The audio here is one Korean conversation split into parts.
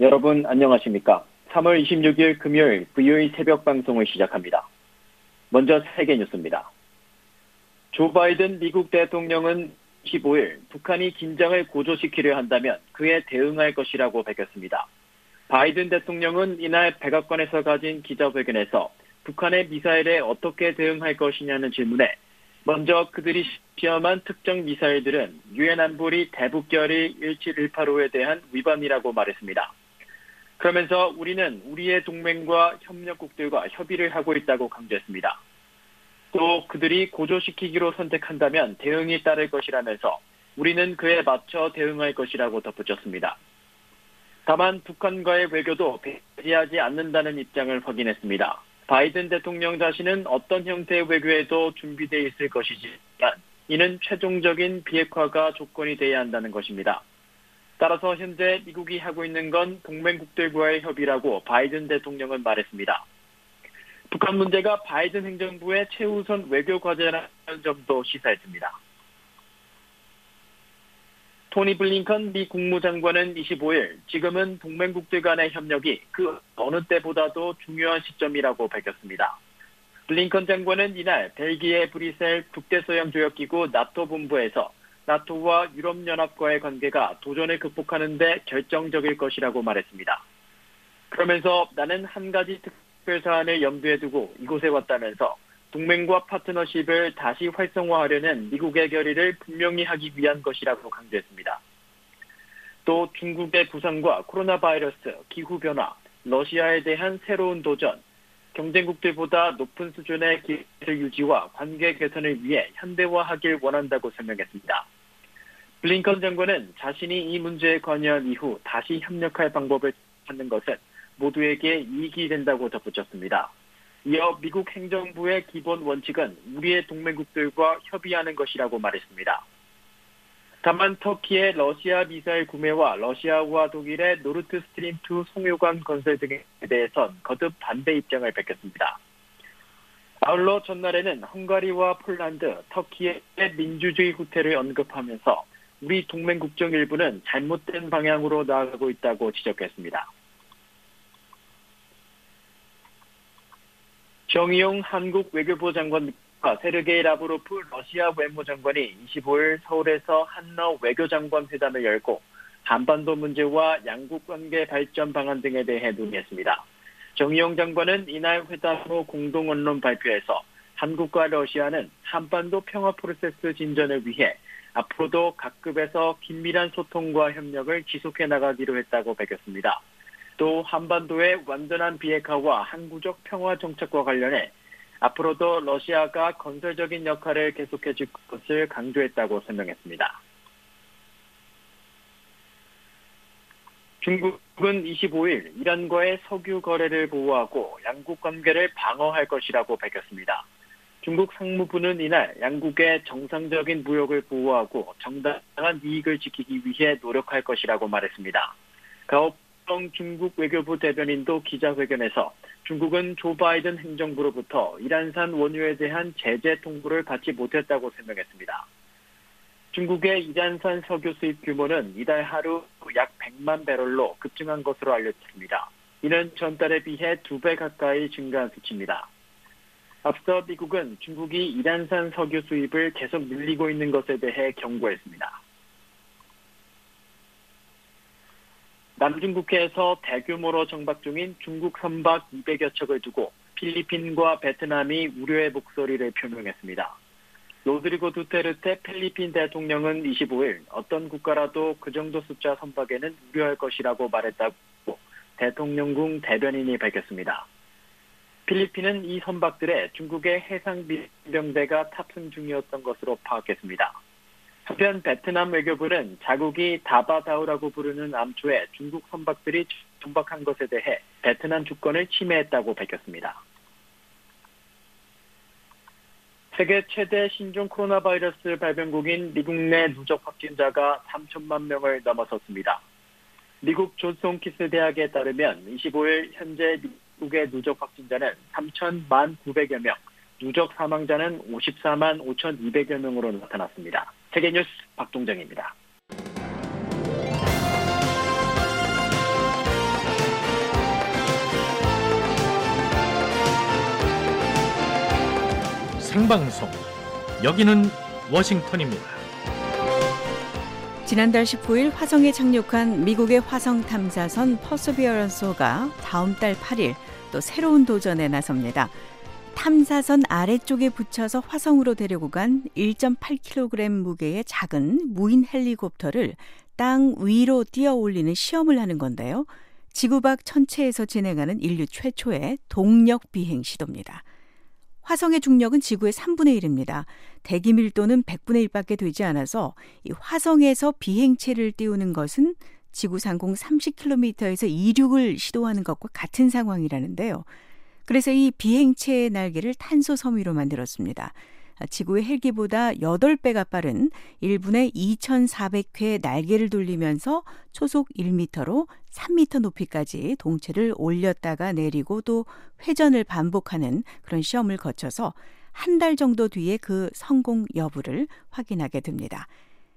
여러분 안녕하십니까? 3월 26일 금요일 VOE 새벽 방송을 시작합니다. 먼저 세계 뉴스입니다. 조 바이든 미국 대통령은 15일 북한이 긴장을 고조시키려 한다면 그에 대응할 것이라고 밝혔습니다. 바이든 대통령은 이날 백악관에서 가진 기자회견에서 북한의 미사일에 어떻게 대응할 것이냐는 질문에 먼저 그들이 시험한 특정 미사일들은 유엔 안보리 대북결의 17185에 대한 위반이라고 말했습니다. 그러면서 우리는 우리의 동맹과 협력국들과 협의를 하고 있다고 강조했습니다. 또 그들이 고조시키기로 선택한다면 대응이 따를 것이라면서 우리는 그에 맞춰 대응할 것이라고 덧붙였습니다. 다만 북한과의 외교도 배제하지 않는다는 입장을 확인했습니다. 바이든 대통령 자신은 어떤 형태의 외교에도 준비되어 있을 것이지만 이는 최종적인 비핵화가 조건이 돼야 한다는 것입니다. 따라서 현재 미국이 하고 있는 건 동맹국들과의 협의라고 바이든 대통령은 말했습니다. 북한 문제가 바이든 행정부의 최우선 외교 과제라는 점도 시사했습니다. 토니 블링컨 미 국무장관은 25일 지금은 동맹국들 간의 협력이 그 어느 때보다도 중요한 시점이라고 밝혔습니다. 블링컨 장관은 이날 벨기에 브뤼셀 북대서양조약기구 나토 본부에서 나토와 유럽연합과의 관계가 도전을 극복하는 데 결정적일 것이라고 말했습니다. 그러면서 나는 한 가지 특별사안을 염두에 두고 이곳에 왔다면서 동맹과 파트너십을 다시 활성화하려는 미국의 결의를 분명히 하기 위한 것이라고 강조했습니다. 또 중국의 부상과 코로나 바이러스, 기후변화, 러시아에 대한 새로운 도전, 경쟁국들보다 높은 수준의 기술 유지와 관계 개선을 위해 현대화하길 원한다고 설명했습니다. 블링컨 장관은 자신이 이 문제에 관여한 이후 다시 협력할 방법을 찾는 것은 모두에게 이익이 된다고 덧붙였습니다. 이어 미국 행정부의 기본 원칙은 우리의 동맹국들과 협의하는 것이라고 말했습니다. 다만 터키의 러시아 미사일 구매와 러시아와 독일의 노르트 스트림 2 송유관 건설 등에 대해선 거듭 반대 입장을 밝혔습니다. 아울러 전날에는 헝가리와 폴란드, 터키의 민주주의 후퇴를 언급하면서 우리 동맹국 중 일부는 잘못된 방향으로 나아가고 있다고 지적했습니다. 정의용 한국 외교부 장관과 세르게이 라브로프 러시아 외무장관이 25일 서울에서 한러 외교장관 회담을 열고 한반도 문제와 양국 관계 발전 방안 등에 대해 논의했습니다. 정의용 장관은 이날 회담 후 공동 언론 발표에서 한국과 러시아는 한반도 평화 프로세스 진전을 위해 앞으로도 각급에서 긴밀한 소통과 협력을 지속해 나가기로 했다고 밝혔습니다. 또 한반도의 완전한 비핵화와 항구적 평화 정착과 관련해 앞으로도 러시아가 건설적인 역할을 계속해 줄 것을 강조했다고 설명했습니다. 중국은 25일 이란과의 석유 거래를 보호하고 양국 관계를 방어할 것이라고 밝혔습니다. 중국 상무부는 이날 양국의 정상적인 무역을 보호하고 정당한 이익을 지키기 위해 노력할 것이라고 말했습니다. 가오 중국 외교부 대변인도 기자회견에서 중국은 조 바이든 행정부로부터 이란산 원유에 대한 제재 통보를 받지 못했다고 설명했습니다. 중국의 이란산 석유 수입 규모는 이달 하루 약 100만 배럴로 급증한 것으로 알려졌습니다. 이는 전달에 비해 2배 가까이 증가한 수치입니다. 앞서 미국은 중국이 이란산 석유 수입을 계속 늘리고 있는 것에 대해 경고했습니다. 남중국해에서 대규모로 정박 중인 중국 선박 200여 척을 두고 필리핀과 베트남이 우려의 목소리를 표명했습니다. 로드리고 두테르테 필리핀 대통령은 25일 어떤 국가라도 그 정도 숫자 선박에는 우려할 것이라고 말했다고 대통령궁 대변인이 밝혔습니다. 필리핀은 이 선박들에 중국의 해상민병대가 탑승 중이었던 것으로 파악했습니다. 한편 베트남 외교부는 자국이 다바다우라고 부르는 암초에 중국 선박들이 정박한 것에 대해 베트남 주권을 침해했다고 밝혔습니다. 세계 최대 신종 코로나 바이러스 발병국인 미국 내 누적 확진자가 3천만 명을 넘어섰습니다. 미국 존스홈키스 대학에 따르면 25일 현재 미국의 누적 확진자는 3천 900여 명, 누적 사망자는 54만 5,200여 명으로 나타났습니다. 세계뉴스 박동정입니다. 생방송. 여기는 워싱턴입니다. 지난달 19일 화성에 착륙한 미국의 화성 탐사선 퍼서비어런스가 다음 달 8일 또 새로운 도전에 나섭니다. 탐사선 아래쪽에 붙여서 화성으로 데리고 간 1.8kg 무게의 작은 무인 헬리콥터를 땅 위로 띄어 올리는 시험을 하는 건데요. 지구 밖 천체에서 진행하는 인류 최초의 동력 비행 시도입니다. 화성의 중력은 지구의 3분의 1입니다. 대기 밀도는 100분의 1밖에 되지 않아서 이 화성에서 비행체를 띄우는 것은 지구 상공 30km에서 이륙을 시도하는 것과 같은 상황이라는데요. 그래서 이 비행체의 날개를 탄소 섬유로 만들었습니다. 지구의 헬기보다 8배가 빠른 1분에 2,400회 날개를 돌리면서 초속 1m로 3m 높이까지 동체를 올렸다가 내리고 또 회전을 반복하는 그런 시험을 거쳐서 한 달 정도 뒤에 그 성공 여부를 확인하게 됩니다.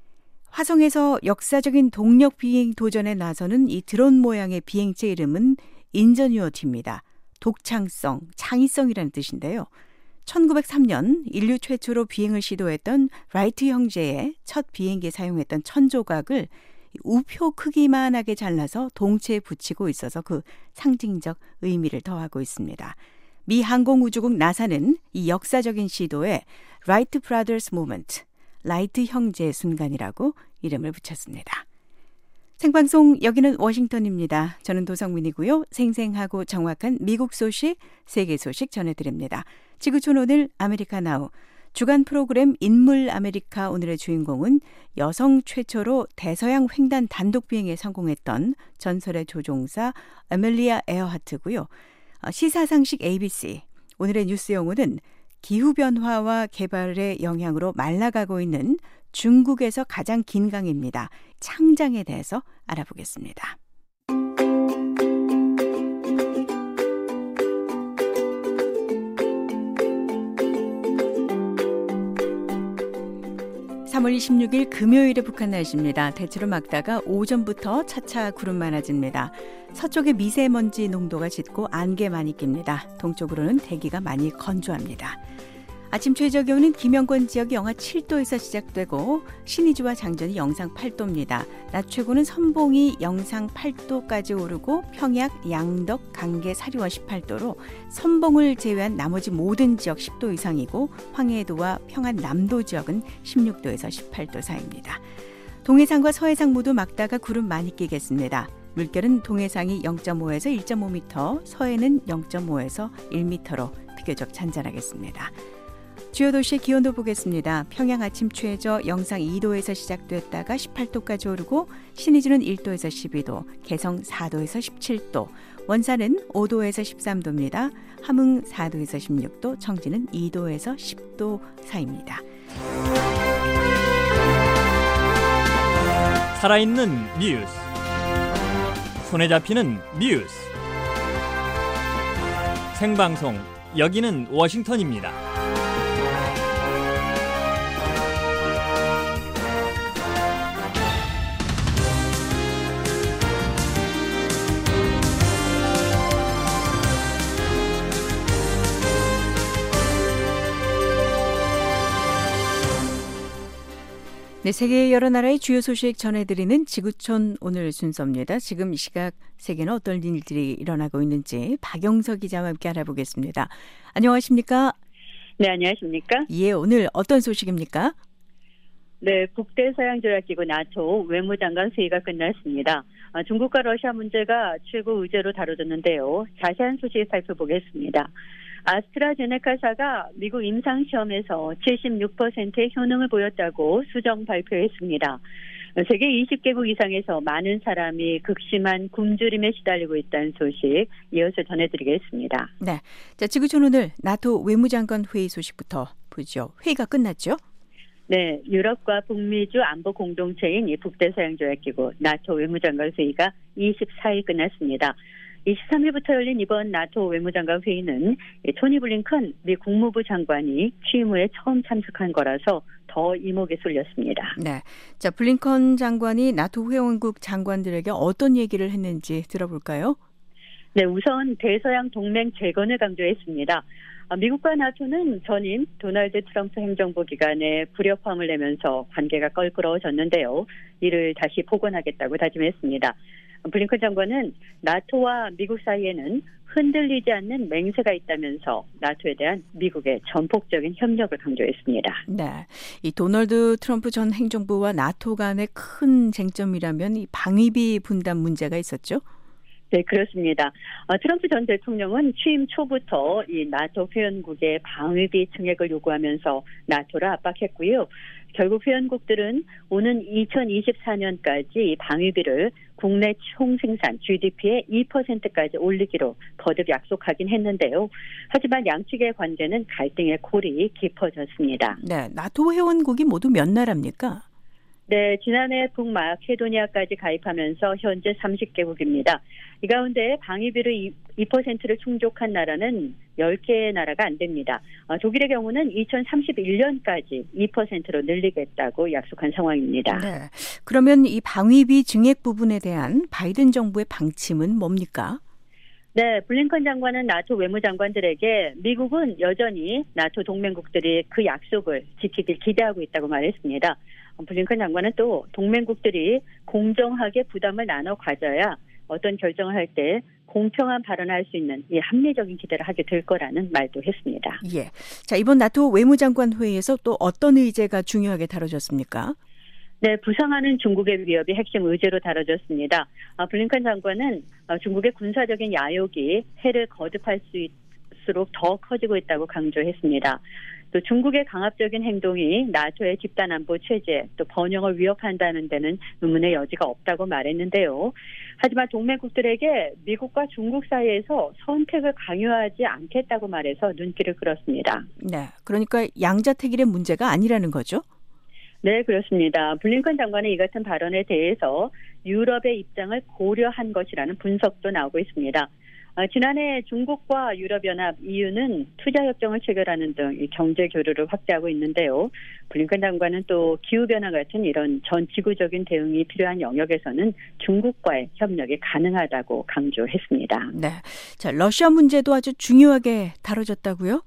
화성에서 역사적인 동력 비행 도전에 나서는 이 드론 모양의 비행체 이름은 인저뉴어티입니다. 독창성, 창의성이라는 뜻인데요. 1903년 인류 최초로 비행을 시도했던 라이트 형제의 첫 비행기에 사용했던 천조각을 우표 크기만하게 잘라서 동체에 붙이고 있어서 그 상징적 의미를 더하고 있습니다. 미 항공우주국 나사는 이 역사적인 시도에 라이트 브라더스 모먼트, 라이트 형제의 순간이라고 이름을 붙였습니다. 생방송 여기는 워싱턴입니다. 저는 도성민이고요. 생생하고 정확한 미국 소식, 세계 소식 전해드립니다. 지구촌 오늘 아메리카 나우. 주간 프로그램 인물 아메리카 오늘의 주인공은 여성 최초로 대서양 횡단 단독 비행에 성공했던 전설의 조종사 에밀리아 에어하트고요. 시사상식 ABC. 오늘의 뉴스 용어는 기후변화와 개발의 영향으로 말라가고 있는 중국에서 가장 긴 강입니다. 창장에 대해서 알아보겠습니다. (3월 26일) 금요일의 북한 날씨입니다. 대체로 맑다가 오전부터 차차 구름 많아집니다. 서쪽에 미세먼지 농도가 짙고 안개 많이 낍니다. 동쪽으로는 대기가 많이 건조합니다. 아침 최저 기온은 김영권 지역이 영하 7도에서 시작되고 신의주와 장전이 영상 8도입니다. 낮 최고는 선봉이 영상 8도까지 오르고 평약, 양덕, 강계, 사리원 18도로 선봉을 제외한 나머지 모든 지역 10도 이상이고 황해도와 평안 남도 지역은 16도에서 18도 사이입니다. 동해상과 서해상 모두 맑다가 구름 많이 끼겠습니다. 물결은 동해상이 0.5에서 1.5m, 서해는 0.5에서 1m로 비교적 잔잔하겠습니다. 주요 도시의 기온도 보겠습니다. 평양 아침 최저 영상 2도에서 시작됐다가 18도까지 오르고 신의주는 1도에서 12도, 개성 4도에서 17도, 원산은 5도에서 13도입니다. 함흥 4도에서 16도, 청진은 2도에서 10도 사이입니다. 살아있는 뉴스, 손에 잡히는 뉴스, 생방송 여기는 워싱턴입니다. 네, 세계 여러 나라의 주요 소식 전해드리는 지구촌 오늘 순서입니다. 지금 이 시각 세계는 어떤 일들이 일어나고 있는지 박영석 기자와 함께 알아보겠습니다. 안녕하십니까? 네, 안녕하십니까? 예, 오늘 어떤 소식입니까? 네, 북대서양조약기구 나토 외무장관 회의가 끝났습니다. 중국과 러시아 문제가 최고 의제로 다뤄졌는데요. 자세한 소식 살펴보겠습니다. 아스트라제네카사가 미국 임상시험에서 76%의 효능을 보였다고 수정 발표했습니다. 세계 20개국 이상에서 많은 사람이 극심한 굶주림에 시달리고 있다는 소식 이어서 전해드리겠습니다. 네, 자, 지구촌 오늘 나토 외무장관 회의 소식부터 보죠. 회의가 끝났죠? 네, 유럽과 북미주 안보 공동체인 이 북대서양조약기구 나토 외무장관 회의가 24일 끝났습니다. 23일부터 열린 이번 나토 외무장관 회의는 토니 블링컨 미 국무부 장관이 취임 후에 처음 참석한 거라서 더 이목에 쏠렸습니다. 네, 자, 블링컨 장관이 나토 회원국 장관들에게 어떤 얘기를 했는지 들어볼까요? 네, 우선 대서양 동맹 재건을 강조했습니다. 미국과 나토는 전임 도널드 트럼프 행정부 기간에 불협화음을 내면서 관계가 껄끄러워졌는데요. 이를 다시 복원하겠다고 다짐했습니다. 블링컨 장관은 나토와 미국 사이에는 흔들리지 않는 맹세가 있다면서 나토에 대한 미국의 전폭적인 협력을 강조했습니다. 네, 이 도널드 트럼프 전 행정부와 나토 간의 큰 쟁점이라면 이 방위비 분담 문제가 있었죠? 네, 그렇습니다. 트럼프 전 대통령은 취임 초부터 이 나토 회원국의 방위비 증액을 요구하면서 나토를 압박했고요. 결국 회원국들은 오는 2024년까지 방위비를 국내 총생산 GDP의 2%까지 올리기로 거듭 약속하긴 했는데요. 하지만 양측의 관계는 갈등의 골이 깊어졌습니다. 네, 나토 회원국이 모두 몇 나라입니까? 네, 지난해 북마케도니아까지 가입하면서 현재 30개국입니다. 이 가운데 방위비를 2%를 충족한 나라는 10개의 나라가 안 됩니다. 독일의 경우는 2031년까지 2%로 늘리겠다고 약속한 상황입니다. 네, 그러면 이 방위비 증액 부분에 대한 바이든 정부의 방침은 뭡니까? 네, 블링컨 장관은 나토 외무장관들에게 미국은 여전히 나토 동맹국들이 그 약속을 지키길 기대하고 있다고 말했습니다. 블링컨 장관은 또 동맹국들이 공정하게 부담을 나눠 가져야 어떤 결정을 할 때 공평한 발언을 할 수 있는 이 합리적인 기대를 하게 될 거라는 말도 했습니다. 예. 자, 이번 나토 외무장관 회의에서 또 어떤 의제가 중요하게 다뤄졌습니까? 네, 부상하는 중국의 위협이 핵심 의제로 다뤄졌습니다. 블링컨 장관은 중국의 군사적인 야욕이 해를 거듭할 수 있을수록 더 커지고 있다고 강조했습니다. 또 중국의 강압적인 행동이 나토의 집단안보 체제 또 번영을 위협한다는 데는 의문의 여지가 없다고 말했는데요. 하지만 동맹국들에게 미국과 중국 사이에서 선택을 강요하지 않겠다고 말해서 눈길을 끌었습니다. 네, 그러니까 양자택일의 문제가 아니라는 거죠? 네, 그렇습니다. 블링컨 장관의 이 같은 발언에 대해서 유럽의 입장을 고려한 것이라는 분석도 나오고 있습니다. 지난해 중국과 유럽연합 EU는 투자협정을 체결하는 등 경제 교류를 확대하고 있는데요. 블링컨 장관은 또 기후변화 같은 이런 전 지구적인 대응이 필요한 영역에서는 중국과의 협력이 가능하다고 강조했습니다. 네, 자, 러시아 문제도 아주 중요하게 다뤄졌다고요?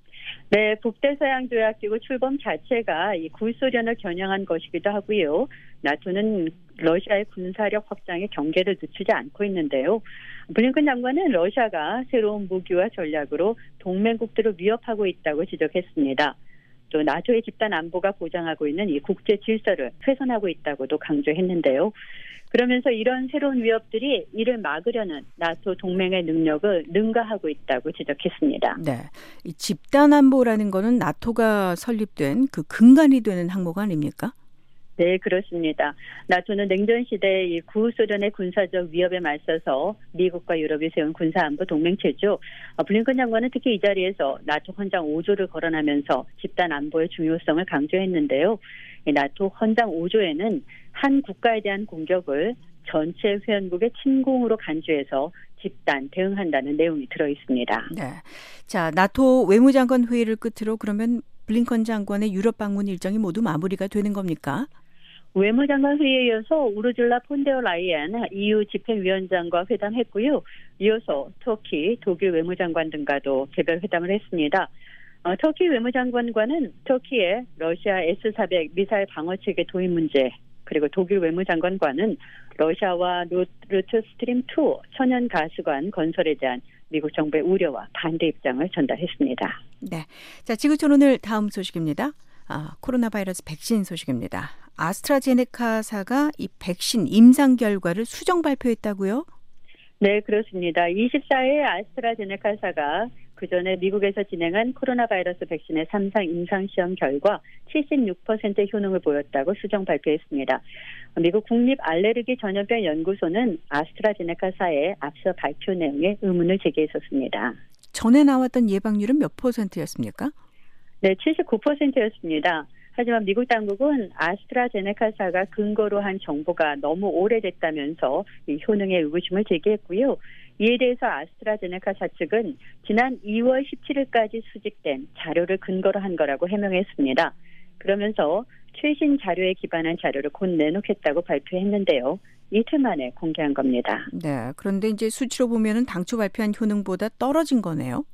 네, 북대서양조약기구 출범 자체가 이 구소련을 겨냥한 것이기도 하고요. 나토는 러시아의 군사력 확장에 경계를 늦추지 않고 있는데요. 블링컨 장관은 러시아가 새로운 무기와 전략으로 동맹국들을 위협하고 있다고 지적했습니다. 또 나토의 집단 안보가 보장하고 있는 이 국제 질서를 훼손하고 있다고도 강조했는데요. 그러면서 이런 새로운 위협들이 이를 막으려는 나토 동맹의 능력을 능가하고 있다고 지적했습니다. 네, 이 집단 안보라는 거는 나토가 설립된 그 근간이 되는 항목 아닙니까? 네, 그렇습니다. 나토는 냉전 시대의 이 구소련의 군사적 위협에 맞서서 미국과 유럽이 세운 군사안보 동맹체죠. 블링컨 장관은 특히 이 자리에서 나토 헌장 5조를 거론하면서 집단 안보의 중요성을 강조했는데요. 이 나토 헌장 5조에는 한 국가에 대한 공격을 전체 회원국의 침공으로 간주해서 집단 대응한다는 내용이 들어 있습니다. 네, 자, 나토 외무장관 회의를 끝으로 그러면 블링컨 장관의 유럽 방문 일정이 모두 마무리가 되는 겁니까? 외무장관 회의에 이어서 우르줄라 폰데어 라이엔 EU 집행위원장과 회담했고요. 이어서 터키, 독일 외무장관 등과도 개별 회담을 했습니다. 터키 외무장관과는 터키의 러시아 S-400 미사일 방어체계 도입 문제, 그리고 독일 외무장관과는 러시아와 노르트 스트림 2 천연 가스관 건설에 대한 미국 정부의 우려와 반대 입장을 전달했습니다. 네, 자, 지구촌 오늘 다음 소식입니다. 코로나 바이러스 백신 소식입니다. 아스트라제네카사가 이 백신 임상 결과를 수정 발표했다고요? 네, 그렇습니다. 24일 아스트라제네카사가 그전에 미국에서 진행한 코로나 바이러스 백신의 3상 임상시험 결과 76%의 효능을 보였다고 수정 발표했습니다. 미국 국립알레르기전염병 연구소는 아스트라제네카사의 앞서 발표 내용에 의문을 제기했었습니다. 전에 나왔던 예방률은 몇 %였습니까? 네, 79%였습니다. 하지만 미국 당국은 아스트라제네카사가 근거로 한 정보가 너무 오래됐다면서 이 효능에 의구심을 제기했고요. 이에 대해서 아스트라제네카사 측은 지난 2월 17일까지 수집된 자료를 근거로 한 거라고 해명했습니다. 그러면서 최신 자료에 기반한 자료를 곧 내놓겠다고 발표했는데요. 이틀 만에 공개한 겁니다. 네, 그런데 이제 수치로 보면은 당초 발표한 효능보다 떨어진 거네요.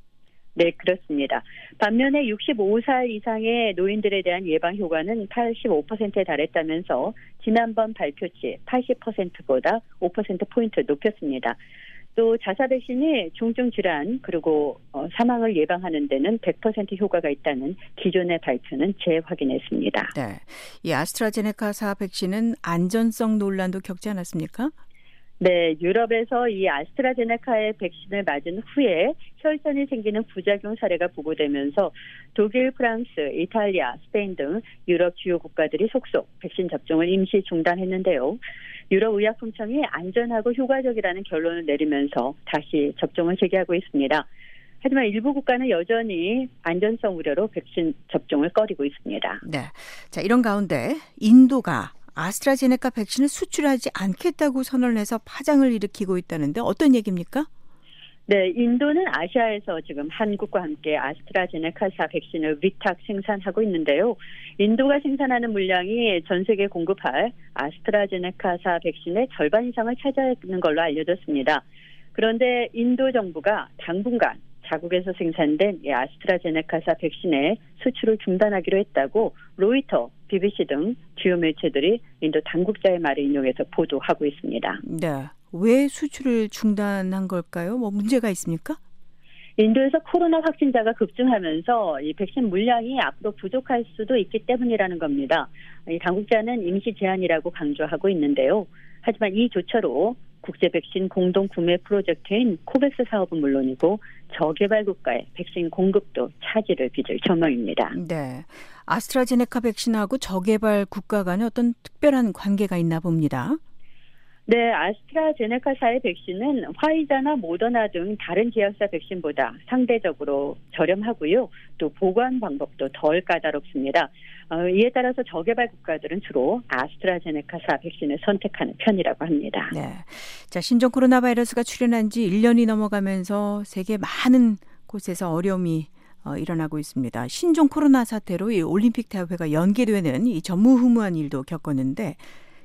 네, 그렇습니다. 반면에 65살 이상의 노인들에 대한 예방 효과는 85%에 달했다면서 지난번 발표치 80%보다 5%포인트 높였습니다. 또 자사 백신이 중증 질환 그리고 사망을 예방하는 데는 100% 효과가 있다는 기존의 발표는 재확인했습니다. 네, 이 아스트라제네카사 백신은 안전성 논란도 겪지 않았습니까? 네, 유럽에서 이 아스트라제네카의 백신을 맞은 후에 혈전이 생기는 부작용 사례가 보고되면서 독일, 프랑스, 이탈리아, 스페인 등 유럽 주요 국가들이 속속 백신 접종을 임시 중단했는데요. 유럽의약품청이 안전하고 효과적이라는 결론을 내리면서 다시 접종을 재개하고 있습니다. 하지만 일부 국가는 여전히 안전성 우려로 백신 접종을 꺼리고 있습니다. 네, 자 이런 가운데 인도가 아스트라제네카 백신을 수출하지 않겠다고 선언을 해서 파장을 일으키고 있다는데 어떤 얘기입니까? 네, 인도는 아시아에서 지금 한국과 함께 아스트라제네카사 백신을 위탁 생산하고 있는데요. 인도가 생산하는 물량이 전 세계에 공급할 아스트라제네카사 백신의 절반 이상을 차지하는 걸로 알려졌습니다. 그런데 인도 정부가 당분간 자국에서 생산된 이 아스트라제네카사 백신의 수출을 중단하기로 했다고 로이터, BBC 등 주요 매체들이 인도 당국자의 말을 인용해서 보도하고 있습니다. 네, 왜 수출을 중단한 걸까요? 뭐 문제가 있습니까? 인도에서 코로나 확진자가 급증하면서 이 백신 물량이 앞으로 부족할 수도 있기 때문이라는 겁니다. 이 당국자는 임시 제한이라고 강조하고 있는데요. 하지만 이 조처로 국제 백신 공동 구매 프로젝트인 코백스 사업은 물론이고 저개발 국가의 백신 공급도 차질을 빚을 전망입니다. 네, 아스트라제네카 백신하고 저개발 국가 간에 어떤 특별한 관계가 있나 봅니다. 네, 아스트라제네카사의 백신은 화이자나 모더나 등 다른 제약사 백신보다 상대적으로 저렴하고요. 또 보관 방법도 덜 까다롭습니다. 이에 따라서 저개발 국가들은 주로 아스트라제네카사 백신을 선택하는 편이라고 합니다. 네, 자 신종 코로나 바이러스가 출현한 지 1년이 넘어가면서 세계 많은 곳에서 어려움이 일어나고 있습니다. 신종 코로나 사태로 이 올림픽 대회가 연기되는 이 전무후무한 일도 겪었는데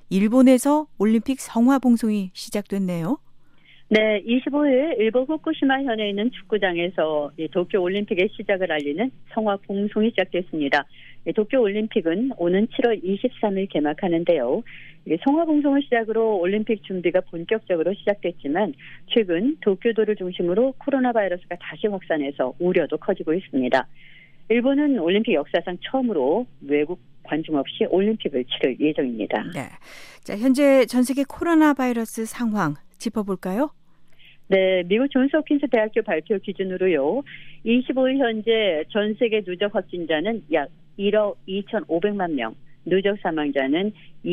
일본에서 올림픽 성화봉송이 시작됐네요. 네, 25일 일본 후쿠시마 현에 있는 축구장에서 도쿄 올림픽의 시작을 알리는 성화봉송이 시작됐습니다. 도쿄 올림픽은 오는 7월 23일 개막하는데요. 성화봉송을 시작으로 올림픽 준비가 본격적으로 시작됐지만 최근 도쿄도를 중심으로 코로나 바이러스가 다시 확산해서 우려도 커지고 있습니다. 일본은 올림픽 역사상 처음으로 외국 관중 없이 올림픽을 치를 예정입니다. 네, 자 현재 전 세계 코로나 바이러스 상황 짚어볼까요? 네, 미국 존스홉킨스 대학교 발표 기준으로요. 25일 현재 전 세계 누적 확진자는 약 1억 2,500만 명, 누적 사망자는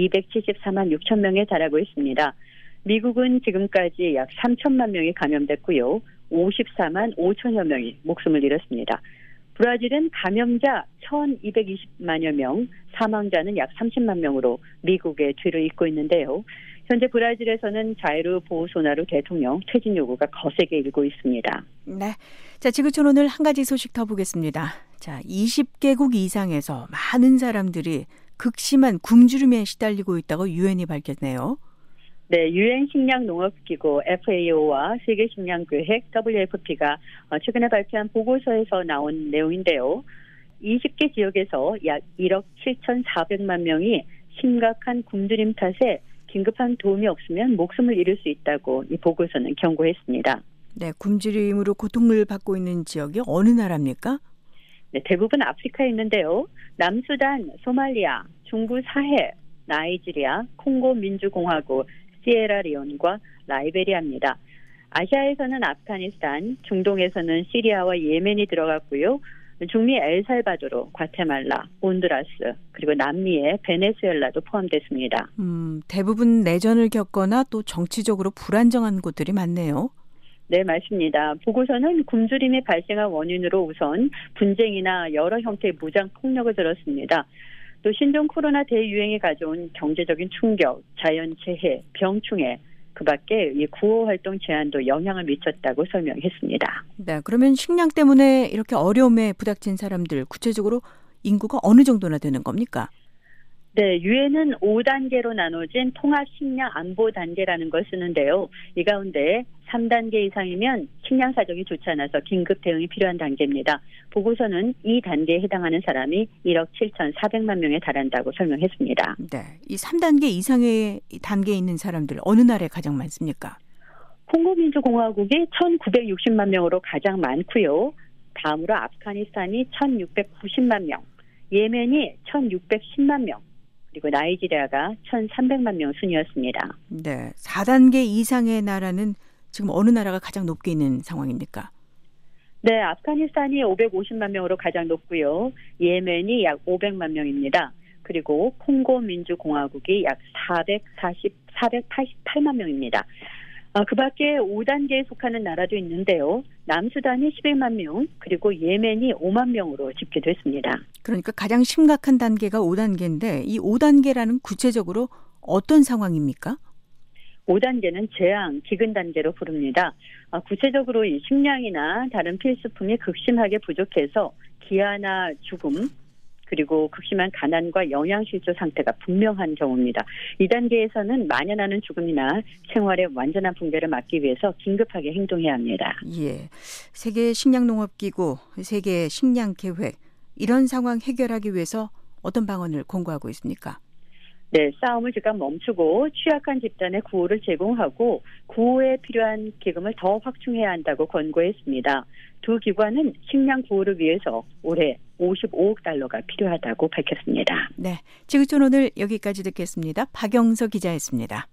274만 6천 명에 달하고 있습니다. 미국은 지금까지 약 3천만 명이 감염됐고요. 54만 5천여 명이 목숨을 잃었습니다. 브라질은 감염자 1,220만여 명, 사망자는 약 30만 명으로 미국의 뒤를 잇고 있는데요. 현재 브라질에서는 자이루 보우소나루 대통령 퇴진 요구가 거세게 일고 있습니다. 네, 자 지구촌 오늘 한 가지 소식 더 보겠습니다. 자 20개국 이상에서 많은 사람들이 극심한 굶주림에 시달리고 있다고 유엔이 밝혔네요. 네, 유엔 식량농업기구 FAO와 세계식량계획 WFP가 최근에 발표한 보고서에서 나온 내용인데요. 20개 지역에서 약 1억 7,400만 명이 심각한 굶주림 탓에 긴급한 도움이 없으면 목숨을 잃을 수 있다고 이 보고서는 경고했습니다. 네, 굶주림으로 고통을 받고 있는 지역이 어느 나라입니까? 네, 대부분 아프리카에 있는데요. 남수단, 소말리아, 중부 사해, 나이지리아, 콩고 민주공화국, 시에라리온과 라이베리아입니다. 아시아에서는 아프가니스탄, 중동에서는 시리아와 예멘이 들어갔고요. 중미 엘살바도르, 과테말라, 온두라스, 그리고 남미의 베네수엘라도 포함됐습니다. 대부분 내전을 겪거나 또 정치적으로 불안정한 곳들이 많네요. 네, 맞습니다. 보고서는 굶주림이 발생한 원인으로 우선 분쟁이나 여러 형태의 무장 폭력을 들었습니다. 또 신종 코로나 대유행이 가져온 경제적인 충격, 자연재해, 병충해, 그밖에 이 구호활동 제한도 영향을 미쳤다고 설명했습니다. 네, 그러면 식량 때문에 이렇게 어려움에 부닥친 사람들 구체적으로 인구가 어느 정도나 되는 겁니까? 네, 유엔은 5단계로 나눠진 통합 식량 안보 단계라는 걸 쓰는데요. 이 가운데 3단계 이상이면 식량 사정이 좋지 않아서 긴급 대응이 필요한 단계입니다. 보고서는 이 단계에 해당하는 사람이 1억 7,400만 명에 달한다고 설명했습니다. 네, 이 3단계 이상의 단계에 있는 사람들 어느 나라에 가장 많습니까? 콩고민주공화국이 1,960만 명으로 가장 많고요. 다음으로 아프가니스탄이 1,690만 명, 예멘이 1,610만 명, 그리고 나이지리아가 1,300만 명 순이었습니다. 네, 4단계 이상의 나라는 지금 어느 나라가 가장 높게 있는 상황입니까? 네, 아프가니스탄이 550만 명으로 가장 높고요. 예멘이 약 500만 명입니다. 그리고 콩고 민주공화국이 약 488만 명입니다. 그 밖에 5단계에 속하는 나라도 있는데요. 남수단이 11만 명, 그리고 예멘이 5만 명으로 집계됐습니다. 그러니까 가장 심각한 단계가 5단계인데 이 5단계라는 구체적으로 어떤 상황입니까? 5단계는 재앙, 기근 단계로 부릅니다. 구체적으로 이 식량이나 다른 필수품이 극심하게 부족해서 기아나 죽음, 그리고 극심한 가난과 영양실조 상태가 분명한 경우입니다. 이 단계에서는 만연하는 죽음이나 생활의 완전한 붕괴를 막기 위해서 긴급하게 행동해야 합니다. 예, 세계 식량농업기구, 세계 식량계획 이런 상황 해결하기 위해서 어떤 방안을 공고하고 있습니까? 네, 싸움을 즉각 멈추고 취약한 집단에 구호를 제공하고 구호에 필요한 기금을 더 확충해야 한다고 권고했습니다. 두 기관은 식량 구호를 위해서 올해 55억 달러가 필요하다고 밝혔습니다. 네, 지구촌 오늘 여기까지 듣겠습니다. 박영서 기자였습니다.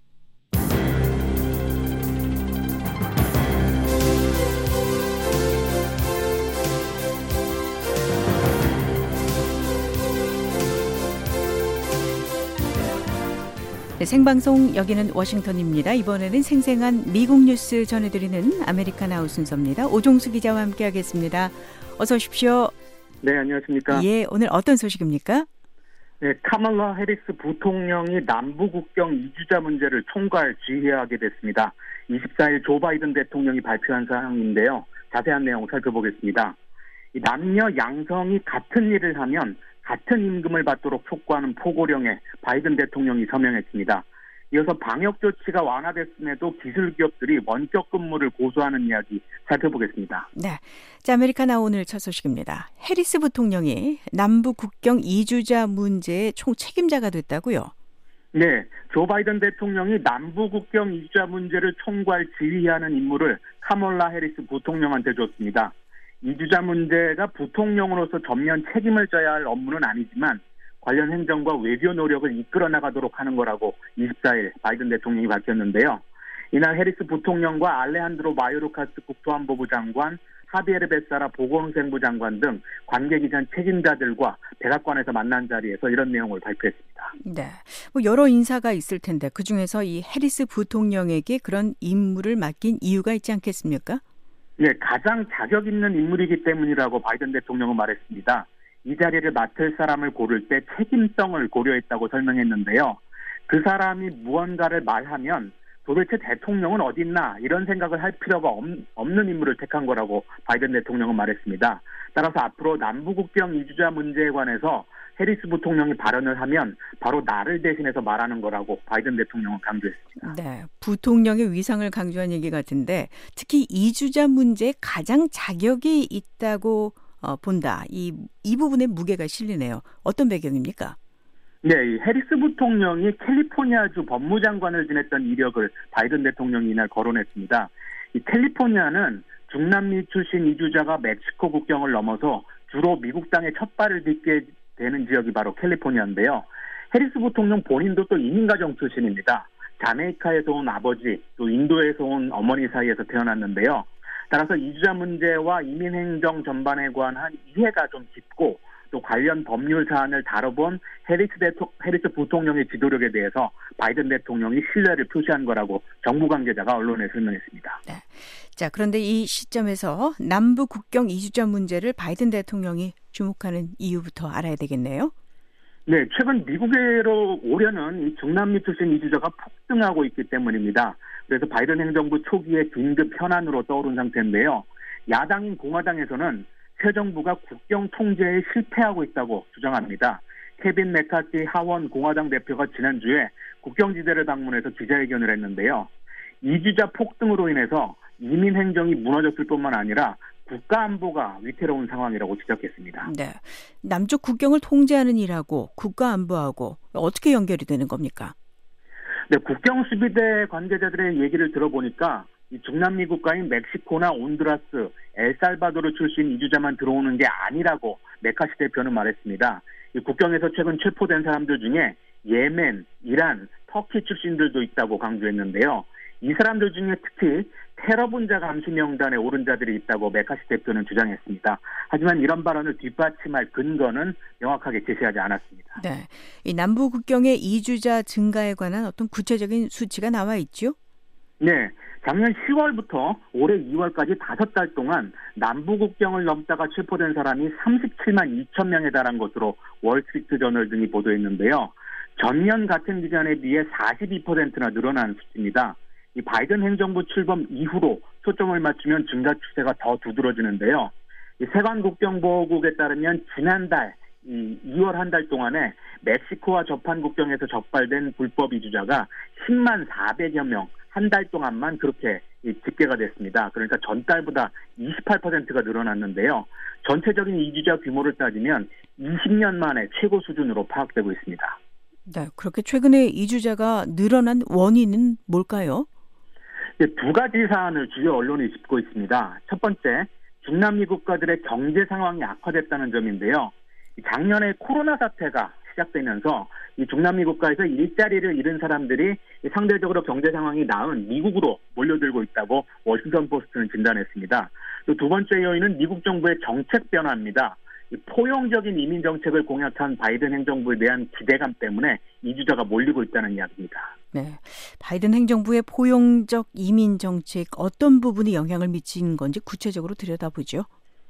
네, 생방송 여기는 워싱턴입니다. 이번에는 생생한 미국 뉴스 전해드리는 아메리칸 아웃 순서입니다. 오종수 기자와 함께하겠습니다. 어서 오십시오. 네, 안녕하십니까. 예, 오늘 어떤 소식입니까? 네, 카멀라 해리스 부통령이 남부국경 이주자 문제를 총괄 지휘하게 됐습니다. 24일 조 바이든 대통령이 발표한 사항인데요. 자세한 내용 살펴보겠습니다. 남녀 양성이 같은 일을 하면 같은 임금을 받도록 촉구하는 포고령에 바이든 대통령이 서명했습니다. 이어서 방역 조치가 완화됐음에도 기술 기업들이 원격 근무를 고수하는 이야기 살펴보겠습니다. 네, 자, 아메리카나 오늘 첫 소식입니다. 해리스 부통령이 남부 국경 이주자 문제의 총 책임자가 됐다고요? 네, 조 바이든 대통령이 남부 국경 이주자 문제를 총괄 지휘하는 임무를 카멀라 해리스 부통령한테 줬습니다. 이주자 문제가 부통령으로서 전면 책임을 져야 할 업무는 아니지만 관련 행정과 외교 노력을 이끌어 나가도록 하는 거라고 24일 바이든 대통령이 밝혔는데요. 이날 해리스 부통령과 알레한드로 마요르카스 국토안보부 장관, 하비에르 베사라 보건생부 장관 등 관계기관 책임자들과 백악관에서 만난 자리에서 이런 내용을 발표했습니다. 네, 뭐 여러 인사가 있을 텐데 그중에서 이 해리스 부통령에게 그런 임무를 맡긴 이유가 있지 않겠습니까? 네, 가장 자격 있는 인물이기 때문이라고 바이든 대통령은 말했습니다. 이 자리를 맡을 사람을 고를 때 책임성을 고려했다고 설명했는데요. 그 사람이 무언가를 말하면 도대체 대통령은 어디 있나 이런 생각을 할 필요가 없는 인물을 택한 거라고 바이든 대통령은 말했습니다. 따라서 앞으로 남부국경 이주자 문제에 관해서 해리스 부통령이 발언을 하면 바로 나를 대신해서 말하는 거라고 바이든 대통령은 강조했습니다. 네, 부통령의 위상을 강조한 얘기 같은데 특히 이주자 문제에 가장 자격이 있다고 본다. 이 부분에 무게가 실리네요. 어떤 배경입니까? 네, 해리스 부통령이 캘리포니아주 법무장관을 지냈던 이력을 바이든 대통령이 이날 거론했습니다. 이 캘리포니아는 중남미 출신 이주자가 멕시코 국경을 넘어서 주로 미국 땅에 첫 발을 딛게 되는 지역이 바로 캘리포니아인데요. 해리스 부통령 본인도 또 이민가정 출신입니다. 자메이카에서 온 아버지, 또 인도에서 온 어머니 사이에서 태어났는데요. 따라서 이주자 문제와 이민행정 전반에 관한 이해가 좀 깊고 또 관련 법률 사안을 다뤄본 해리스 부통령의 지도력에 대해서 바이든 대통령이 신뢰를 표시한 거라고 정부 관계자가 언론에 설명했습니다. 네. 자, 그런데 이 시점에서 남부 국경 이주자 문제를 바이든 대통령이 주목하는 이유부터 알아야 되겠네요. 네, 최근 미국으로 오려는 이 중남미 출신 이주자가 폭등하고 있기 때문입니다. 그래서 바이든 행정부 초기에 긴급 현안으로 떠오른 상태인데요. 야당인 공화당에서는 새 정부가 국경 통제에 실패하고 있다고 주장합니다. 케빈 메카티 하원 공화당 대표가 지난주에 국경지대를 방문해서 기자회견을 했는데요. 이주자 폭등으로 인해서 이민 행정이 무너졌을 뿐만 아니라 국가 안보가 위태로운 상황이라고 지적했습니다. 네, 남쪽 국경을 통제하는 일하고 국가 안보하고 어떻게 연결이 되는 겁니까? 네, 국경 수비대 관계자들의 얘기를 들어보니까 이 중남미 국가인 멕시코나 온두라스, 엘살바도르 출신 이주자만 들어오는 게 아니라고 메카시 대표는 말했습니다. 이 국경에서 최근 체포된 사람들 중에 예멘, 이란, 터키 출신들도 있다고 강조했는데요. 이 사람들 중에 특히 테러 분자 감시 명단에 오른 자들이 있다고 메카시 대표는 주장했습니다. 하지만 이런 발언을 뒷받침할 근거는 명확하게 제시하지 않았습니다. 네, 이 남부 국경의 이주자 증가에 관한 어떤 구체적인 수치가 나와 있죠? 네, 작년 10월부터 올해 2월까지 5달 동안 남부 국경을 넘다가 체포된 사람이 37만 2천 명에 달한 것으로 월스트리트 저널 등이 보도했는데요. 전년 같은 기간에 비해 42%나 늘어난 수치입니다. 이 바이든 행정부 출범 이후로 초점을 맞추면 증가 추세가 더 두드러지는데요. 이 세관 국경보호국에 따르면 지난달 2월 한 달 동안에 멕시코와 접한 국경에서 적발된 불법 이주자가 10만 400여 명, 한 달 동안만 그렇게 집계가 됐습니다. 그러니까 전달보다 28%가 늘어났는데요. 전체적인 이주자 규모를 따지면 20년 만에 최고 수준으로 파악되고 있습니다. 네, 그렇게 최근에 이주자가 늘어난 원인은 뭘까요? 두 가지 사안을 주요 언론이 짚고 있습니다. 첫 번째, 중남미 국가들의 경제 상황이 악화됐다는 점인데요. 작년에 코로나 사태가 시작되면서 이 중남미 국가에서 일자리를 잃은 사람들이 상대적으로 경제 상황이 나은 미국으로 몰려들고 있다고 워싱턴 포스트는 진단했습니다. 또 두 번째 요인은 미국 정부의 정책 변화입니다. 포용적인 이민 정책을 공약한 바이든 행정부에 대한 기대감 때문에 이주자가 몰리고 있다는 이야기입니다. 네, 바이든 행정부의 포용적 이민 정책 어떤 부분이 영향을 미친 건지 구체적으로 들여다보죠.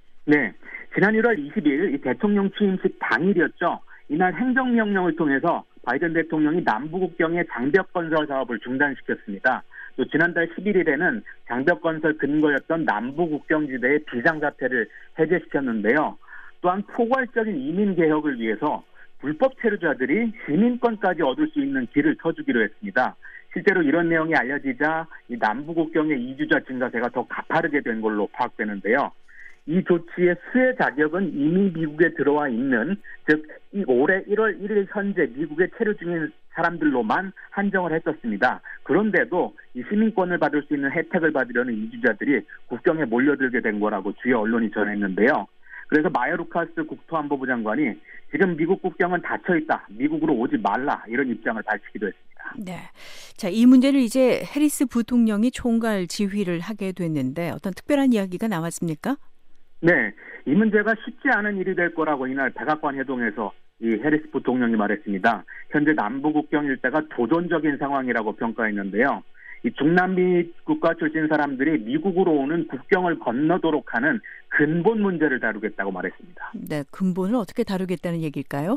네, 지난 1월 20일 이 대통령 취임식 당일이었죠. 이날 행정명령을 통해서 바이든 대통령이 남부국경의 장벽건설 사업을 중단시켰습니다. 또 지난달 11일에는 장벽건설 근거였던 남부국경지대의 비상사태를 해제시켰는데요. 또한 포괄적인 이민개혁을 위해서 불법 체류자들이 시민권까지 얻을 수 있는 길을 터주기로 했습니다. 실제로 이런 내용이 알려지자 이 남부국경의 이주자 증가세가 더 가파르게 된 걸로 파악되는데요. 이 조치의 수혜 자격은 이미 미국에 들어와 있는, 즉 올해 1월 1일 현재 미국에 체류 중인 사람들로만 한정을 했었습니다. 그런데도 이 시민권을 받을 수 있는 혜택을 받으려는 이주자들이 국경에 몰려들게 된 거라고 주요 언론이 전했는데요. 그래서 마요루카스 국토안보부 장관이 지금 미국 국경은 닫혀있다, 미국으로 오지 말라, 이런 입장을 밝히기도 했습니다. 네, 자, 이 문제를 이제 해리스 부통령이 총괄 지휘를 하게 됐는데 어떤 특별한 이야기가 나왔습니까? 네, 이 문제가 쉽지 않은 일이 될 거라고 이날 백악관 회동에서 이 해리스 부통령이 말했습니다. 현재 남부 국경 일대가 도전적인 상황이라고 평가했는데요. 이 중남미 국가 출신 사람들이 미국으로 오는 국경을 건너도록 하는 근본 문제를 다루겠다고 말했습니다. 네, 근본을 어떻게 다루겠다는 얘기일까요?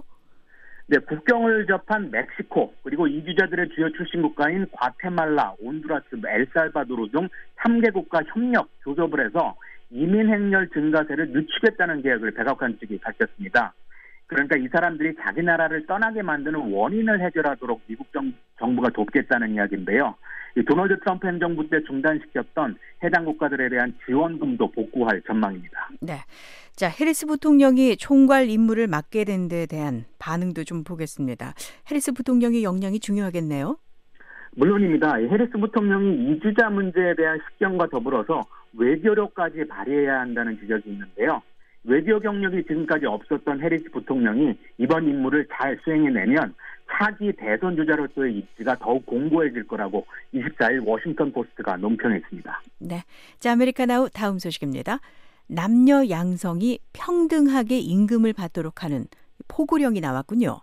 네, 국경을 접한 멕시코, 그리고 이주자들의 주요 출신 국가인 과테말라, 온두라스, 엘살바도르 등 3개국과 협력, 교섭을 해서 이민 행렬 증가세를 늦추겠다는 계획을 백악관 측이 밝혔습니다. 그러니까 이 사람들이 자기 나라를 떠나게 만드는 원인을 해결하도록 미국 정부가 돕겠다는 이야기인데요. 이 도널드 트럼프 행정부 때 중단시켰던 해당 국가들에 대한 지원금도 복구할 전망입니다. 네, 자, 해리스 부통령이 총괄 임무를 맡게 된 데 대한 반응도 좀 보겠습니다. 해리스 부통령의 역량이 중요하겠네요. 물론입니다. 해리스 부통령이 이주자 문제에 대한 식견과 더불어서 외교력까지 발휘해야 한다는 지적이 있는데요. 외교 경력이 지금까지 없었던 해리스 부통령이 이번 임무를 잘 수행해내면 차기 대선 주자로서의 입지가 더욱 공고해질 거라고 24일 워싱턴 포스트가 논평했습니다. 네, 자, 아메리카나우 다음 소식입니다. 남녀 양성이 평등하게 임금을 받도록 하는 포고령이 나왔군요.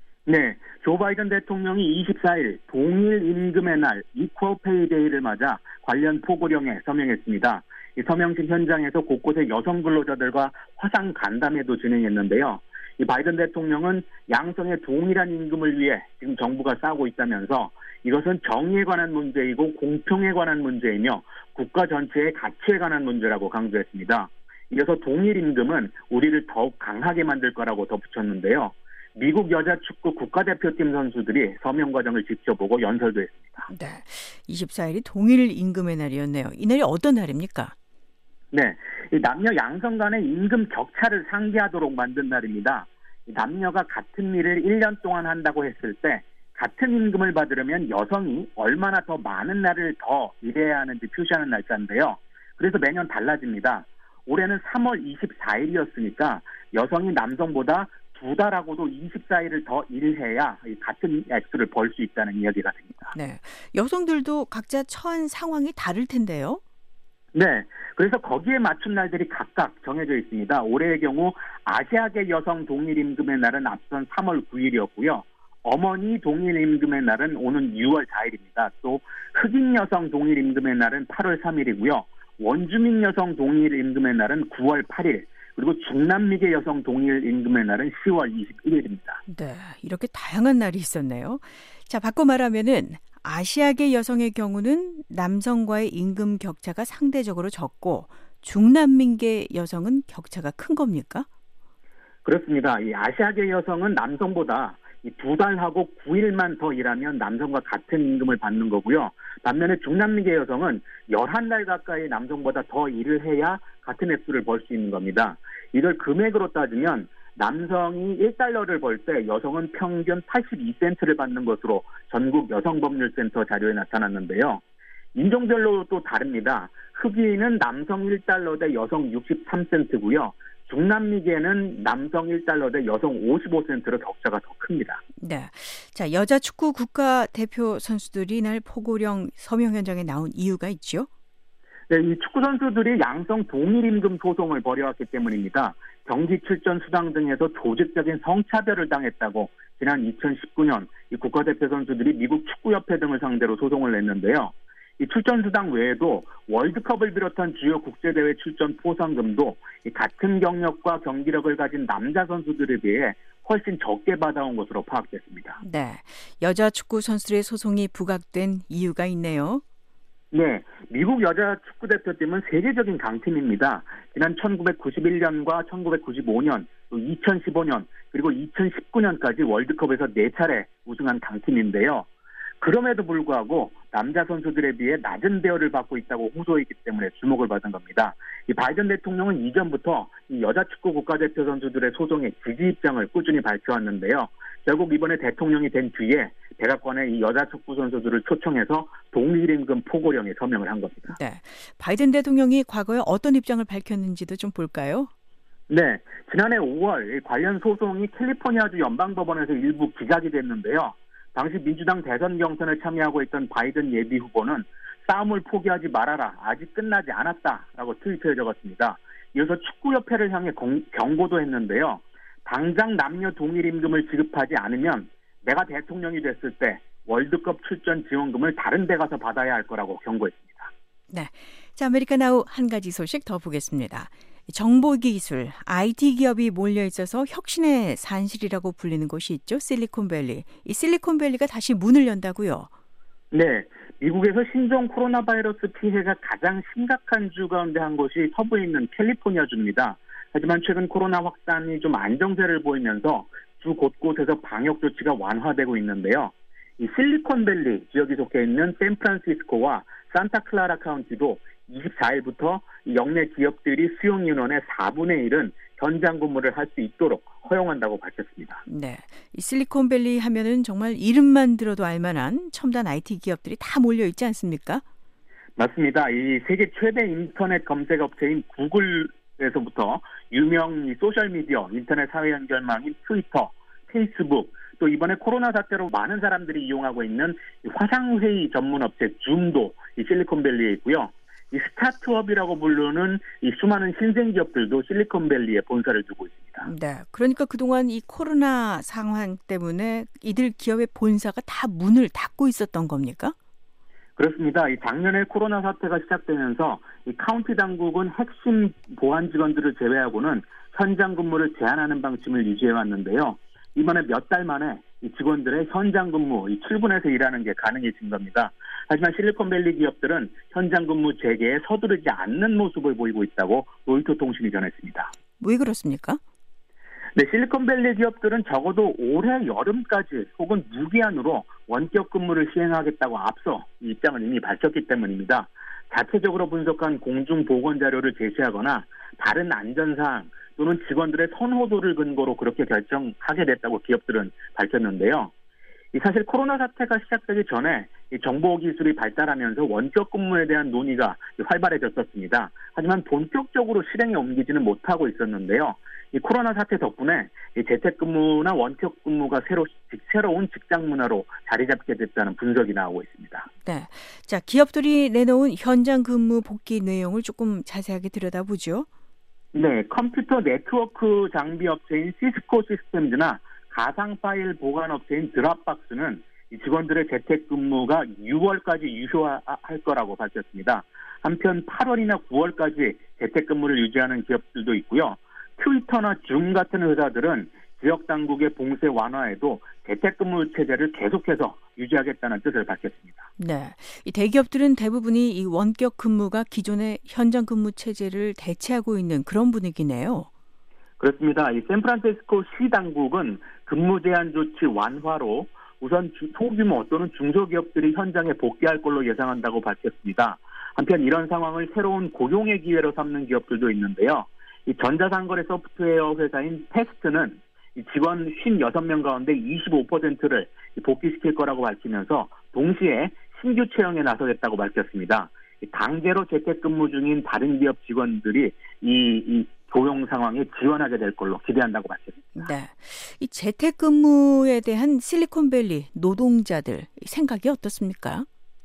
네, 조 바이든 대통령이 24일 동일 임금의 날 이퀄 페이 데이를 맞아 관련 포고령에 서명했습니다. 이 서명식 현장에서 곳곳에 여성 근로자들과 화상 간담회도 진행했는데요. 이 바이든 대통령은 양성의 동일한 임금을 위해 지금 정부가 싸우고 있다면서 이것은 정의에 관한 문제이고 공평에 관한 문제이며 국가 전체의 가치에 관한 문제라고 강조했습니다. 이어서 동일 임금은 우리를 더욱 강하게 만들 거라고 덧붙였는데요. 미국 여자축구 국가대표팀 선수들이 서명 과정을 지켜보고 연설도 했습니다. 네, 24일이 동일 임금의 날이었네요. 이 날이 어떤 날입니까? 네, 이 남녀 양성 간의 임금 격차를 상기하도록 만든 날입니다. 남녀가 같은 일을 1년 동안 한다고 했을 때 같은 임금을 받으려면 여성이 얼마나 더 많은 날을 더 일해야 하는지 표시하는 날짜인데요. 그래서 매년 달라집니다. 올해는 3월 24일이었으니까 여성이 남성보다 2달하고도 24일을 더 일해야 같은 액수를 벌 수 있다는 이야기가 됩니다. 네, 여성들도 각자 처한 상황이 다를 텐데요. 네, 그래서 거기에 맞춘 날들이 각각 정해져 있습니다. 올해의 경우 아시아계 여성 동일임금의 날은 앞선 3월 9일이었고요. 어머니 동일임금의 날은 오는 6월 4일입니다. 또 흑인 여성 동일임금의 날은 8월 3일이고요. 원주민 여성 동일임금의 날은 9월 8일, 그리고 중남미계 여성 동일임금의 날은 10월 21일입니다. 네, 이렇게 다양한 날이 있었네요. 자, 바꿔 말하면은 아시아계 여성의 경우는 남성과의 임금 격차가 상대적으로 적고 중남미계 여성은 격차가 큰 겁니까? 그렇습니다. 이 아시아계 여성은 남성보다 2달하고 9일만 더 일하면 남성과 같은 임금을 받는 거고요. 반면에 중남미계 여성은 11달 가까이 남성보다 더 일을 해야 같은 액수를 벌 수 있는 겁니다. 이걸 금액으로 따지면 남성이 1달러를 벌 때 여성은 평균 82센트를 받는 것으로 전국 여성법률센터 자료에 나타났는데요. 인종별로 또 다릅니다. 흑인은 남성 1달러 대 여성 63센트고요. 중남미계는 남성 1달러 대 여성 55센트로 격차가 더 큽니다. 네. 자, 여자 축구 국가대표 선수들이 이날 포고령 서명 현장에 나온 이유가 있죠? 네, 이 축구 선수들이 양성 동일임금 소송을 벌여왔기 때문입니다. 경기 출전 수당 등에서 조직적인 성차별을 당했다고 지난 2019년 이 국가대표 선수들이 미국 축구협회 등을 상대로 소송을 냈는데요. 이 출전 수당 외에도 월드컵을 비롯한 주요 국제대회 출전 포상금도 이 같은 경력과 경기력을 가진 남자 선수들에 비해 훨씬 적게 받아온 것으로 파악됐습니다. 네, 여자 축구 선수들의 소송이 부각된 이유가 있네요. 네, 미국 여자 축구대표팀은 세계적인 강팀입니다. 지난 1991년과 1995년, 또 2015년, 그리고 2019년까지 월드컵에서 4차례 우승한 강팀인데요. 그럼에도 불구하고 남자 선수들에 비해 낮은 대우를 받고 있다고 호소했기 때문에 주목을 받은 겁니다. 이 바이든 대통령은 이전부터 이 여자 축구 국가대표 선수들의 소송에 지지 입장을 꾸준히 밝혀왔는데요. 결국 이번에 대통령이 된 뒤에 백악관에 이 여자 축구 선수들을 초청해서 동일임금 포고령에 서명을 한 겁니다. 네, 바이든 대통령이 과거에 어떤 입장을 밝혔는지도 좀 볼까요? 네, 지난해 5월 관련 소송이 캘리포니아주 연방법원에서 일부 기각이 됐는데요. 당시 민주당 대선 경선에 참여하고 있던 바이든 예비 후보는 싸움을 포기하지 말아라, 아직 끝나지 않았다라고 트위터에 적었습니다. 이어서 축구협회를 향해 경고도 했는데요. 당장 남녀 동일임금을 지급하지 않으면 내가 대통령이 됐을 때 월드컵 출전 지원금을 다른 데 가서 받아야 할 거라고 경고했습니다. 네, 자, 아메리카나우 한 가지 소식 더 보겠습니다. 정보기술, IT 기업이 몰려 있어서 혁신의 산실이라고 불리는 곳이 있죠. 실리콘밸리. 이 실리콘밸리가 다시 문을 연다고요? 네, 미국에서 신종 코로나 바이러스 피해가 가장 심각한 주 가운데 한 곳이 서부에 있는 캘리포니아주입니다. 하지만 최근 코로나 확산이 좀 안정세를 보이면서 주 곳곳에서 방역 조치가 완화되고 있는데요. 이 실리콘밸리 지역이 속해 있는 샌프란시스코와 산타클라라 카운티도 24일부터 역내 기업들이 수용 인원의 4분의 1은 현장 근무를 할 수 있도록 허용한다고 밝혔습니다. 네, 이 실리콘밸리 하면은 정말 이름만 들어도 알만한 첨단 IT 기업들이 다 몰려 있지 않습니까? 맞습니다. 이 세계 최대 인터넷 검색 업체인 구글에서부터 유명 소셜미디어, 인터넷 사회 연결망인 트위터, 페이스북, 또 이번에 코로나 사태로 많은 사람들이 이용하고 있는 화상회의 전문 업체 줌도 이 실리콘밸리에 있고요. 이 스타트업이라고 부르는 이 수많은 신생 기업들도 실리콘밸리에 본사를 두고 있습니다. 네, 그러니까 그동안 이 코로나 상황 때문에 이들 기업의 본사가 다 문을 닫고 있었던 겁니까? 그렇습니다. 이 작년에 코로나 사태가 시작되면서 이 카운티 당국은 핵심 보안 직원들을 제외하고는 현장 근무를 제한하는 방침을 유지해 왔는데요. 이번에 몇 달 만에 이 직원들의 현장 근무, 이 출근해서 일하는 게 가능해진 겁니다. 하지만 실리콘밸리 기업들은 현장 근무 재개에 서두르지 않는 모습을 보이고 있다고 로이터 통신이 전했습니다. 왜 그렇습니까? 네, 실리콘밸리 기업들은 적어도 올해 여름까지 혹은 무기한으로 원격 근무를 시행하겠다고 앞서 이 입장을 이미 밝혔기 때문입니다. 자체적으로 분석한 공중보건 자료를 제시하거나 다른 안전사항 또는 직원들의 선호도를 근거로 그렇게 결정하게 됐다고 기업들은 밝혔는데요. 사실 코로나 사태가 시작되기 전에 정보기술이 발달하면서 원격 근무에 대한 논의가 활발해졌었습니다. 하지만 본격적으로 실행에 옮기지는 못하고 있었는데요. 이 코로나 사태 덕분에 재택근무나 원격 근무가 새로운 직장 문화로 자리 잡게 됐다는 분석이 나오고 있습니다. 네, 자 기업들이 내놓은 현장 근무 복귀 내용을 조금 자세하게 들여다보죠. 네, 컴퓨터 네트워크 장비 업체인 시스코 시스템즈나 가상 파일 보관 업체인 드랍박스는 직원들의 재택근무가 6월까지 유효할 거라고 밝혔습니다. 한편 8월이나 9월까지 재택근무를 유지하는 기업들도 있고요. 트위터나 줌 같은 회사들은 지역 당국의 봉쇄 완화에도 재택근무 체제를 계속해서 유지하겠다는 뜻을 밝혔습니다. 네, 이 대기업들은 대부분이 이 원격 근무가 기존의 현장 근무 체제를 대체하고 있는 그런 분위기네요. 그렇습니다. 이 샌프란시스코 시 당국은 근무 제한 조치 완화로 우선 소규모 또는 중소기업들이 현장에 복귀할 걸로 예상한다고 밝혔습니다. 한편 이런 상황을 새로운 고용의 기회로 삼는 기업들도 있는데요. 이 전자상거래 소프트웨어 회사인 패스트는 직원 56명 가운데 25%를 복귀시킬 거라고 밝히면서 동시에 신규 채용에 나서겠다고 밝혔습니다. 강제로 재택근무 중인 다른 기업 직원들이 이 고용 상황에 지원하게 될 걸로 기대한다고 밝혔습니다. 네, 이 재택근무에 대한 실리콘밸리 노동자들 생각이 어떻습니까?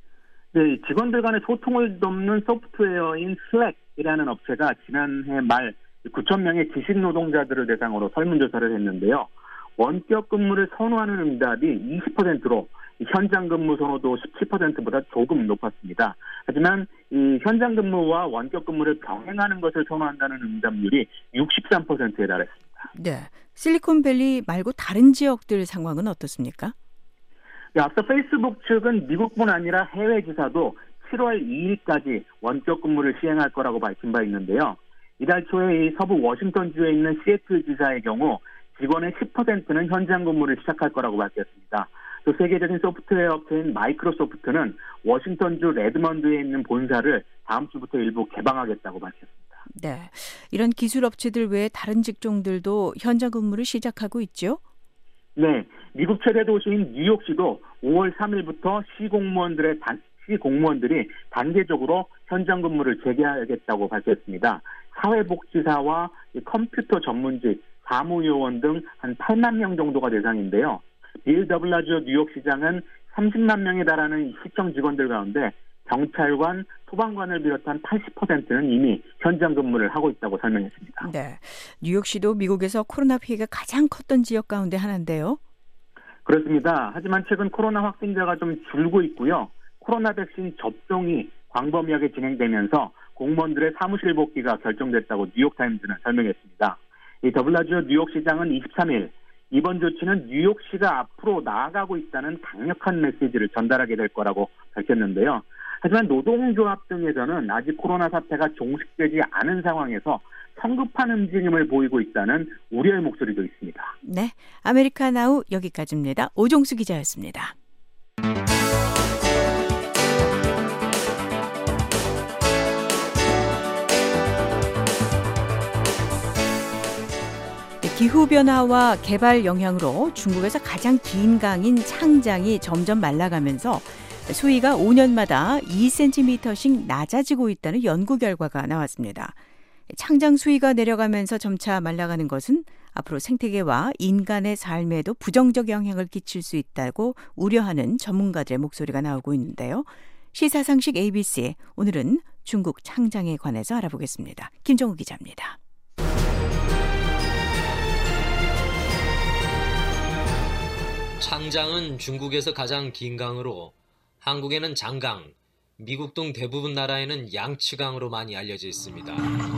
네, 직원들 간의 소통을 돕는 소프트웨어인 슬랙이라는 업체가 지난해 말 9,000명의 지식 노동자들을 대상으로 설문조사를 했는데요. 원격 근무를 선호하는 응답이 20%로 현장 근무 선호도 17%보다 조금 높았습니다. 하지만 이 현장 근무와 원격 근무를 병행하는 것을 선호한다는 응답률이 63%에 달했습니다. 네, 실리콘밸리 말고 다른 지역들 상황은 어떻습니까? 네, 앞서 페이스북 측은 미국뿐 아니라 해외 지사도 7월 2일까지 원격 근무를 시행할 거라고 밝힌 바 있는데요. 이달 초에 이 서부 워싱턴주에 있는 시애틀 지사의 경우 직원의 10%는 현장 근무를 시작할 거라고 밝혔습니다. 또 세계적인 소프트웨어 업체인 마이크로소프트는 워싱턴주 레드먼드에 있는 본사를 다음 주부터 일부 개방하겠다고 밝혔습니다. 네, 이런 기술 업체들 외에 다른 직종들도 현장 근무를 시작하고 있죠? 네, 미국 최대 도시인 뉴욕시도 5월 3일부터 시공무원들이 단계적으로 현장 근무를 재개하겠다고 밝혔습니다. 사회복지사와 컴퓨터 전문직, 사무요원 등 한 8만 명 정도가 대상인데요. 빌 더블라지오 뉴욕시장은 30만 명에 달하는 시청 직원들 가운데 경찰관, 소방관을 비롯한 80%는 이미 현장 근무를 하고 있다고 설명했습니다. 네, 뉴욕시도 미국에서 코로나 피해가 가장 컸던 지역 가운데 하나인데요. 그렇습니다. 하지만 최근 코로나 확진자가 좀 줄고 있고요. 코로나 백신 접종이 광범위하게 진행되면서 공무원들의 사무실 복귀가 결정됐다고 뉴욕타임즈는 설명했습니다. 이 더블라지오 뉴욕시장은 23일 이번 조치는 뉴욕시가 앞으로 나아가고 있다는 강력한 메시지를 전달하게 될 거라고 밝혔는데요. 하지만 노동조합 등에서는 아직 코로나 사태가 종식되지 않은 상황에서 성급한 움직임을 보이고 있다는 우려의 목소리도 있습니다. 네, 아메리카나우 여기까지입니다. 오종수 기자였습니다. 기후변화와 개발 영향으로 중국에서 가장 긴 강인 창장이 점점 말라가면서 수위가 5년마다 2cm씩 낮아지고 있다는 연구 결과가 나왔습니다. 창장 수위가 내려가면서 점차 말라가는 것은 앞으로 생태계와 인간의 삶에도 부정적 영향을 끼칠 수 있다고 우려하는 전문가들의 목소리가 나오고 있는데요. 시사상식 ABC, 오늘은 중국 창장에 관해서 알아보겠습니다. 김정우 기자입니다. 창장은 중국에서 가장 긴 강으로 한국에는 장강, 미국 등 대부분 나라에는 양치강으로 많이 알려져 있습니다.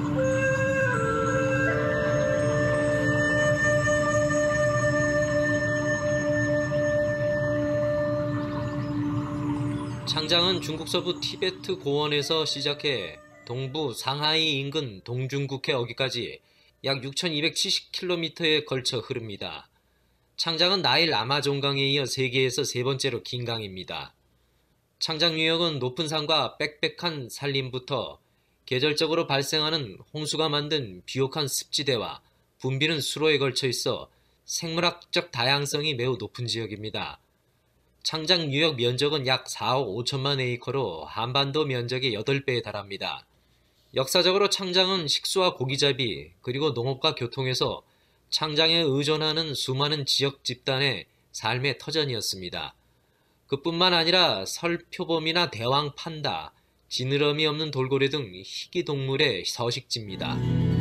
창장은 중국 서부 티베트 고원에서 시작해 동부 상하이 인근 동중국해 어기까지 약 6,270km에 걸쳐 흐릅니다. 창장은 나일 아마존강에 이어 세계에서 세 번째로 긴 강입니다. 창장 유역은 높은 산과 빽빽한 산림부터 계절적으로 발생하는 홍수가 만든 비옥한 습지대와 붐비는 수로에 걸쳐 있어 생물학적 다양성이 매우 높은 지역입니다. 창장 유역 면적은 약 4억 5천만 에이커로 한반도 면적의 8배에 달합니다. 역사적으로 창장은 식수와 고기잡이 그리고 농업과 교통에서 창장에 의존하는 수많은 지역 집단의 삶의 터전이었습니다. 그뿐만 아니라 설표범이나 대왕 판다, 지느러미 없는 돌고래 등 희귀동물의 서식지입니다.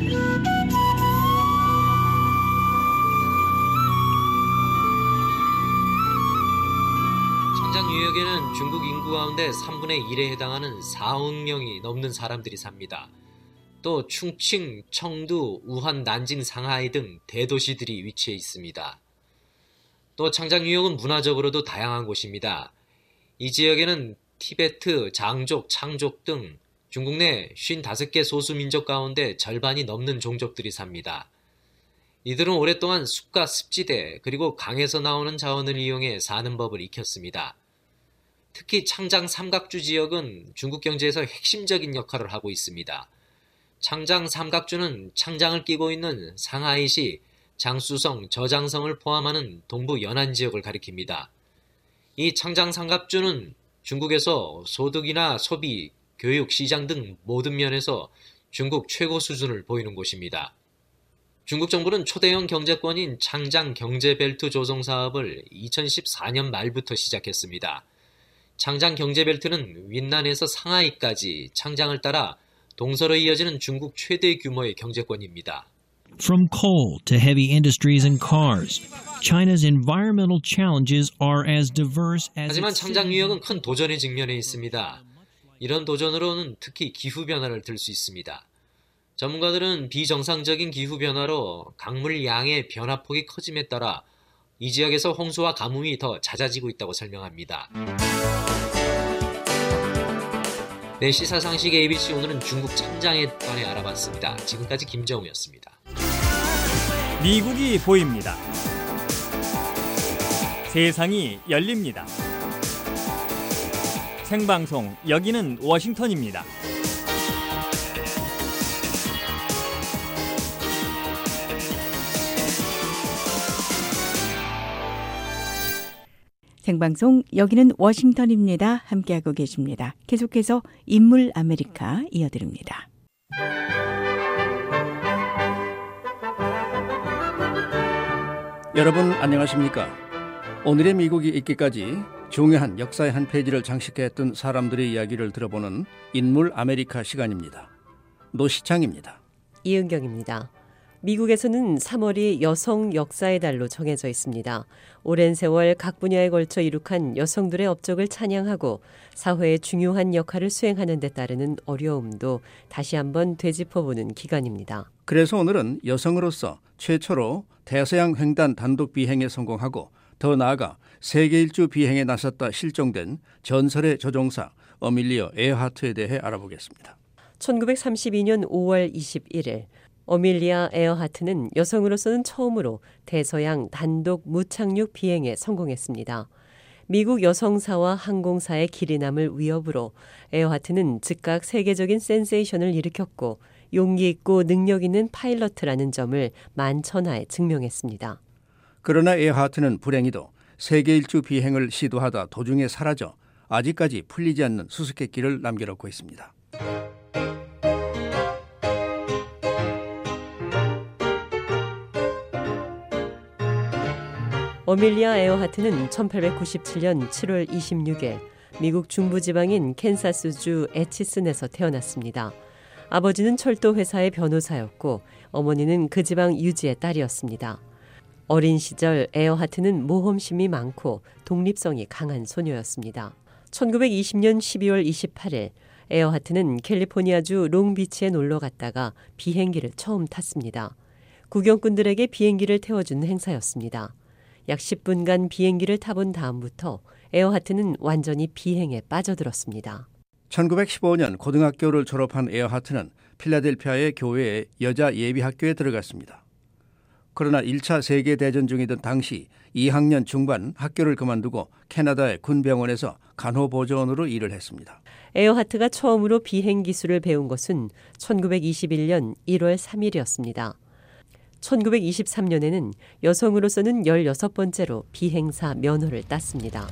창장 유역에는 중국 인구 가운데 3분의 1에 해당하는 4억 명이 넘는 사람들이 삽니다. 또 충칭, 청두, 우한, 난징, 상하이 등 대도시들이 위치해 있습니다. 또 창장 유역은 문화적으로도 다양한 곳입니다. 이 지역에는 티베트, 장족, 창족 등 중국 내 55개 소수민족 가운데 절반이 넘는 종족들이 삽니다. 이들은 오랫동안 숲과 습지대 그리고 강에서 나오는 자원을 이용해 사는 법을 익혔습니다. 특히 창장 삼각주 지역은 중국 경제에서 핵심적인 역할을 하고 있습니다. 창장 삼각주는 창장을 끼고 있는 상하이시, 장쑤성, 저장성을 포함하는 동부 연안 지역을 가리킵니다. 이 창장 삼각주는 중국에서 소득이나 소비, 교육, 시장 등 모든 면에서 중국 최고 수준을 보이는 곳입니다. 중국 정부는 초대형 경제권인 창장 경제벨트 조성 사업을 2014년 말부터 시작했습니다. 창장 경제벨트는 윈난에서 상하이까지 창장을 따라 동서로 이어지는 중국 최대 규모의 경제권입니다. From coal to heavy industries and cars, China's environmental challenges are as diverse as 하지만 창장 유역은 큰 도전에 직면해 있습니다. 이런 도전으로는 특히 기후변화를 들 수 있습니다. 전문가들은 비정상적인 기후변화로 강물 양의 변화폭이 커짐에 따라 이 지역에서 홍수와 가뭄이 더 잦아지고 있다고 설명합니다. 네, 시사상식 ABC 오늘은 중국 창장에 관해 알아봤습니다. 지금까지 김정우였습니다. 미국이 보입니다. 세상이 열립니다. 생방송 여기는 워싱턴입니다. 생방송 여기는 워싱턴입니다. 함께하고 계십니다. 계속해서 인물 아메리카 이어드립니다. 여러분 안녕하십니까? 오늘의 미국이 있기까지 중요한 역사의 한 페이지를 장식했던 사람들의 이야기를 들어보는 인물 아메리카 시간입니다. 노시창입니다. 이은경입니다. 미국에서는 3월이 여성 역사의 달로 정해져 있습니다. 오랜 세월 각 분야에 걸쳐 이룩한 여성들의 업적을 찬양하고 사회의 중요한 역할을 수행하는 데 따르는 어려움도 다시 한번 되짚어보는 기간입니다. 그래서 오늘은 여성으로서 최초로 대서양 횡단 단독 비행에 성공하고 더 나아가 세계 일주 비행에 나섰다 실종된 전설의 조종사 어밀리아 에어하트에 대해 알아보겠습니다. 1932년 5월 21일 어밀리아 에어하트는 여성으로서는 처음으로 대서양 단독 무착륙 비행에 성공했습니다. 미국 여성사와 항공사의 길이 남을 위협으로 에어하트는 즉각 세계적인 센세이션을 일으켰고 용기 있고 능력 있는 파일럿이라는 점을 만천하에 증명했습니다. 그러나 에어하트는 불행히도 세계 일주 비행을 시도하다 도중에 사라져 아직까지 풀리지 않는 수수께끼를 남겨놓고 있습니다. 어밀리아 에어하트는 1897년 7월 26일 미국 중부지방인 캔사스주 에치슨에서 태어났습니다. 아버지는 철도 회사의 변호사였고 어머니는 그 지방 유지의 딸이었습니다. 어린 시절 에어하트는 모험심이 많고 독립성이 강한 소녀였습니다. 1920년 12월 28일 에어하트는 캘리포니아주 롱비치에 놀러 갔다가 비행기를 처음 탔습니다. 구경꾼들에게 비행기를 태워주는 행사였습니다. 약 10분간 비행기를 타본 다음부터 에어하트는 완전히 비행에 빠져들었습니다. 1915년 고등학교를 졸업한 에어하트는 필라델피아의 교회의 여자 예비학교에 들어갔습니다. 그러나 1차 세계대전 중이던 당시 2학년 중반 학교를 그만두고 캐나다의 군병원에서 간호보조원으로 일을 했습니다. 에어하트가 처음으로 비행 기술을 배운 것은 1921년 1월 3일이었습니다. 1923년에는 여성으로서는 16번째로 비행사 면허를 땄습니다.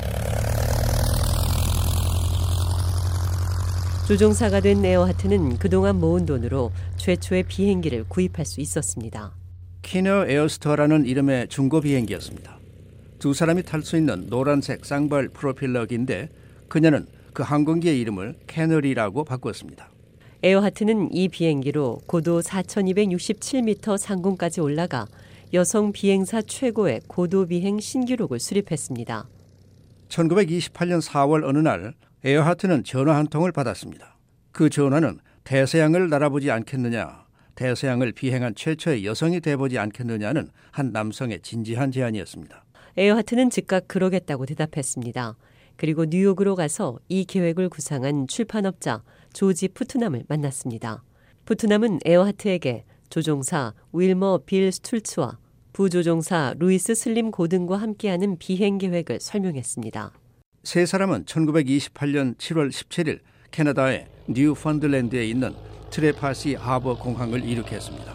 조종사가 된 에어하트는 그동안 모은 돈으로 최초의 비행기를 구입할 수 있었습니다. 키너 에어스터라는 이름의 중고 비행기였습니다. 두 사람이 탈 수 있는 노란색 쌍발 프로필러기인데 그녀는 그 항공기의 이름을 캐너리라고 바꾸었습니다. 에어하트는 이 비행기로 고도 4,267m 상공까지 올라가 여성 비행사 최고의 고도 비행 신기록을 수립했습니다. 1928년 4월 어느 날 에어하트는 전화 한 통을 받았습니다. 그 전화는 대서양을 날아보지 않겠느냐, 대서양을 비행한 최초의 여성이 돼보지 않겠느냐는 한 남성의 진지한 제안이었습니다. 에어하트는 즉각 그러겠다고 대답했습니다. 그리고 뉴욕으로 가서 이 계획을 구상한 출판업자 조지 푸트남을 만났습니다. 푸트남은 에어하트에게 조종사 윌머 빌 스툴츠와 부조종사 루이스 슬림 고든과 함께하는 비행 계획을 설명했습니다. 세 사람은 1928년 7월 17일 캐나다의 뉴펀들랜드에 있는 트레파시 하버 공항을 이륙했습니다.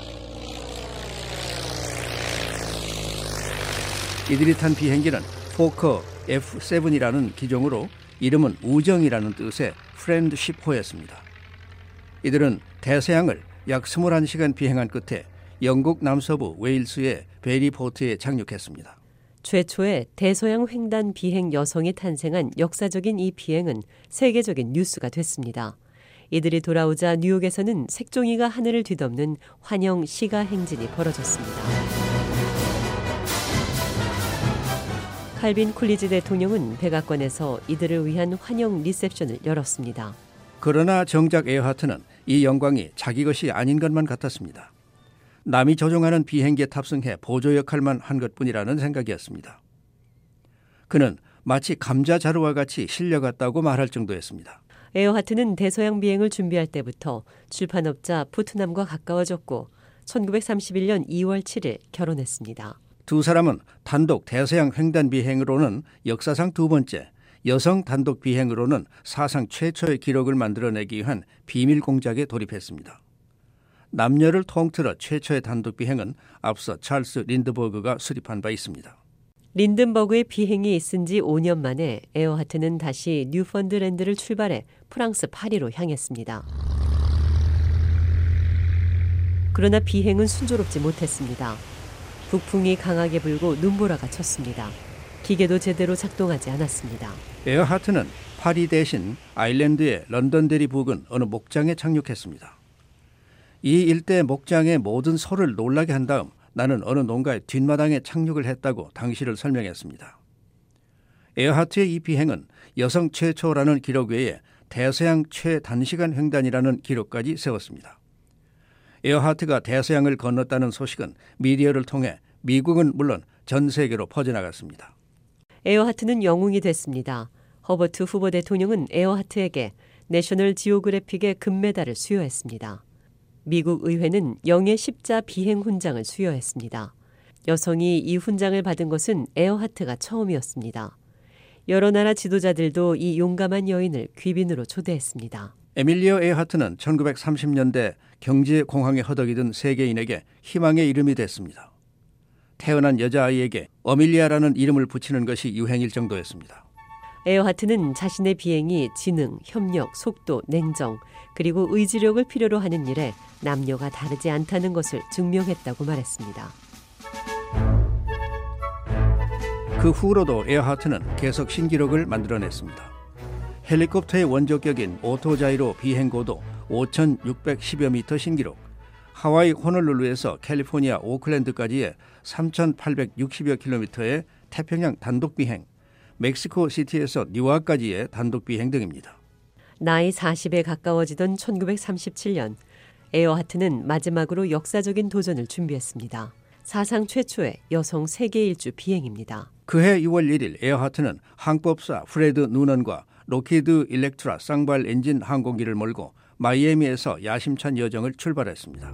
이들이 탄 비행기는 포커 F7이라는 기종으로 이름은 우정이라는 뜻의 프렌드쉽호였습니다. 이들은 대서양을 약 21시간 비행한 끝에 영국 남서부 웨일스의 베리포트에 착륙했습니다. 최초의 대서양 횡단 비행 여성이 탄생한 역사적인 이 비행은 세계적인 뉴스가 됐습니다. 이들이 돌아오자 뉴욕에서는 색종이가 하늘을 뒤덮는 환영 시가 행진이 벌어졌습니다. 칼빈 쿨리지 대통령은 백악관에서 이들을 위한 환영 리셉션을 열었습니다. 그러나 정작 에어하트는 이 영광이 자기 것이 아닌 것만 같았습니다. 남이 조종하는 비행기에 탑승해 보조 역할만 한 것뿐이라는 생각이었습니다. 그는 마치 감자 자루와 같이 실려갔다고 말할 정도였습니다. 에어하트는 대서양 비행을 준비할 때부터 출판업자 푸트남과 가까워졌고 1931년 2월 7일 결혼했습니다. 두 사람은 단독 대서양 횡단 비행으로는 역사상 두 번째, 여성 단독 비행으로는 사상 최초의 기록을 만들어내기 위한 비밀 공작에 돌입했습니다. 남녀를 통틀어 최초의 단독 비행은 앞서 찰스 린드버그가 수립한 바 있습니다. 린든버그의 비행이 있은 지 5년 만에 에어하트는 다시 뉴펀드랜드를 출발해 프랑스 파리로 향했습니다. 그러나 비행은 순조롭지 못했습니다. 북풍이 강하게 불고 눈보라가 쳤습니다. 기계도 제대로 작동하지 않았습니다. 에어하트는 파리 대신 아일랜드의 런던데리 부근 어느 목장에 착륙했습니다. 이 일대 목장의 모든 소를 놀라게 한 다음 나는 어느 농가의 뒷마당에 착륙을 했다고 당시를 설명했습니다. 에어하트의 이 비행은 여성 최초라는 기록 외에 대서양 최단시간 횡단이라는 기록까지 세웠습니다. 에어하트가 대서양을 건넜다는 소식은 미디어를 통해 미국은 물론 전 세계로 퍼져나갔습니다. 에어하트는 영웅이 됐습니다. 허버트 후보 대통령은 에어하트에게 내셔널 지오그래픽의 금메달을 수여했습니다. 미국 의회는 영예 십자 비행 훈장을 수여했습니다. 여성이 이 훈장을 받은 것은 에어하트가 처음이었습니다. 여러 나라 지도자들도 이 용감한 여인을 귀빈으로 초대했습니다. 에밀리오 에어하트는 1930년대 경제 공황에 허덕이던 세계인에게 희망의 이름이 됐습니다. 태어난 여자아이에게 어밀리아라는 이름을 붙이는 것이 유행일 정도였습니다. 에어하트는 자신의 비행이 지능, 협력, 속도, 냉정, 그리고 의지력을 필요로 하는 일에 남녀가 다르지 않다는 것을 증명했다고 말했습니다. 그 후로도 에어하트는 계속 신기록을 만들어냈습니다. 헬리콥터의 원조격인 오토자이로 비행고도 5,610여 미터 신기록, 하와이 호놀룰루에서 캘리포니아 오클랜드까지의 3,860여 킬로미터의 태평양 단독 비행, 멕시코 시티에서 뉴아까지의 단독 비행 등입니다. 나이 40에 가까워지던 1937년, 에어하트는 마지막으로 역사적인 도전을 준비했습니다. 사상 최초의 여성 세계 일주 비행입니다. 그해 6월 1일 에어하트는 항법사 프레드 누넌과 로키드 일렉트라 쌍발 엔진 항공기를 몰고 마이애미에서 야심찬 여정을 출발했습니다.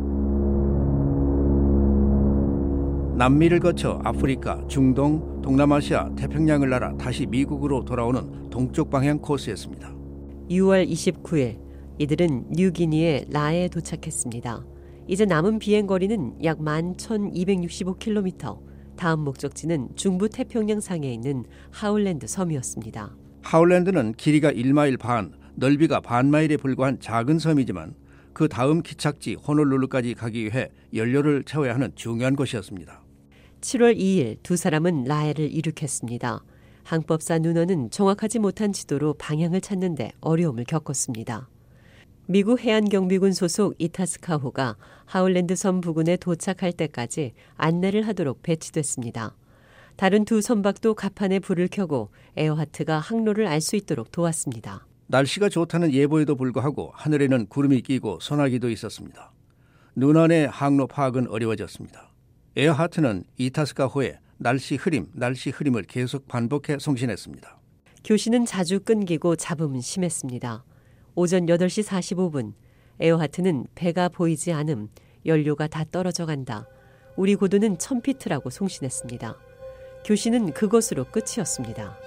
남미를 거쳐 아프리카, 중동, 동남아시아, 태평양을 날아 다시 미국으로 돌아오는 동쪽 방향 코스였습니다. 6월 29일 이들은 뉴기니의 라에 도착했습니다. 이제 남은 비행 거리는 약 11,265km. 다음 목적지는 중부 태평양 상에 있는 하울랜드 섬이었습니다. 하울랜드는 길이가 1마일 반, 넓이가 반마일에 불과한 작은 섬이지만 그 다음 기착지 호놀룰루까지 가기 위해 연료를 채워야 하는 중요한 곳이었습니다. 7월 2일 두 사람은 라에를 이륙했습니다. 항법사 누너는 정확하지 못한 지도로 방향을 찾는데 어려움을 겪었습니다. 미국 해안경비군 소속 이타스카호가 하울랜드 섬 부근에 도착할 때까지 안내를 하도록 배치됐습니다. 다른 두 선박도 갑판에 불을 켜고 에어하트가 항로를 알 수 있도록 도왔습니다. 날씨가 좋다는 예보에도 불구하고 하늘에는 구름이 끼고 소나기도 있었습니다. 눈 안의 항로 파악은 어려워졌습니다. 에어하트는 이타스카호에 날씨 흐림을 계속 반복해 송신했습니다. 교신은 자주 끊기고 잡음은 심했습니다. 오전 8시 45분 에어하트는 배가 보이지 않음, 연료가 다 떨어져 간다. 우리 고도는 1000피트라고 송신했습니다. 교신은 그것으로 끝이었습니다.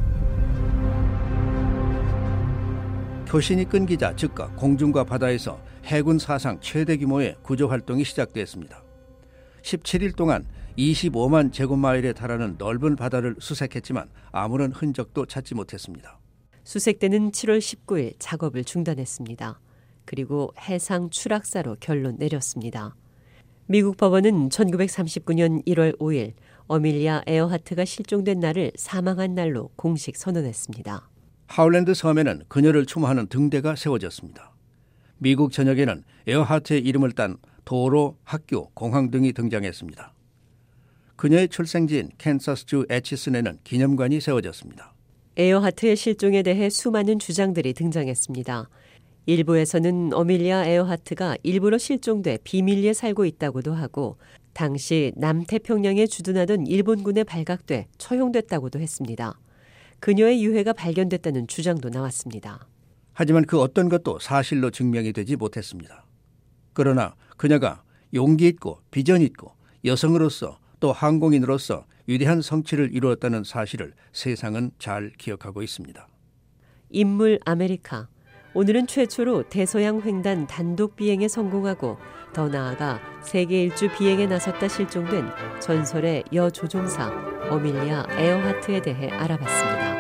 교신이 끊기자 즉각 공중과 바다에서 해군 사상 최대 규모의 구조 활동이 시작됐습니다. 17일 동안 25만 제곱마일에 달하는 넓은 바다를 수색했지만 아무런 흔적도 찾지 못했습니다. 수색대는 7월 19일 작업을 중단했습니다. 그리고 해상 추락사로 결론 내렸습니다. 미국 법원은 1939년 1월 5일 어밀리아 에어하트가 실종된 날을 사망한 날로 공식 선언했습니다. 하울랜드 섬에는 그녀를 추모하는 등대가 세워졌습니다. 미국 전역에는 에어하트의 이름을 딴 도로, 학교, 공항 등이 등장했습니다. 그녀의 출생지인 캔사스주 애치슨에는 기념관이 세워졌습니다. 에어하트의 실종에 대해 수많은 주장들이 등장했습니다. 일부에서는 어밀리아 에어하트가 일부러 실종돼 비밀리에 살고 있다고도 하고 당시 남태평양에 주둔하던 일본군에 발각돼 처형됐다고도 했습니다. 그녀의 유해가 발견됐다는 주장도 나왔습니다. 하지만 그 어떤 것도 사실로 증명이 되지 못했습니다. 그러나 그녀가 용기 있고 비전 있고 여성으로서 또 항공인으로서 위대한 성취를 이루었다는 사실을 세상은 잘 기억하고 있습니다. 인물 아메리카. 오늘은 최초로 대서양 횡단 단독 비행에 성공하고 더 나아가 세계 일주 비행에 나섰다 실종된 전설의 여조종사 어밀리아 에어하트에 대해 알아봤습니다.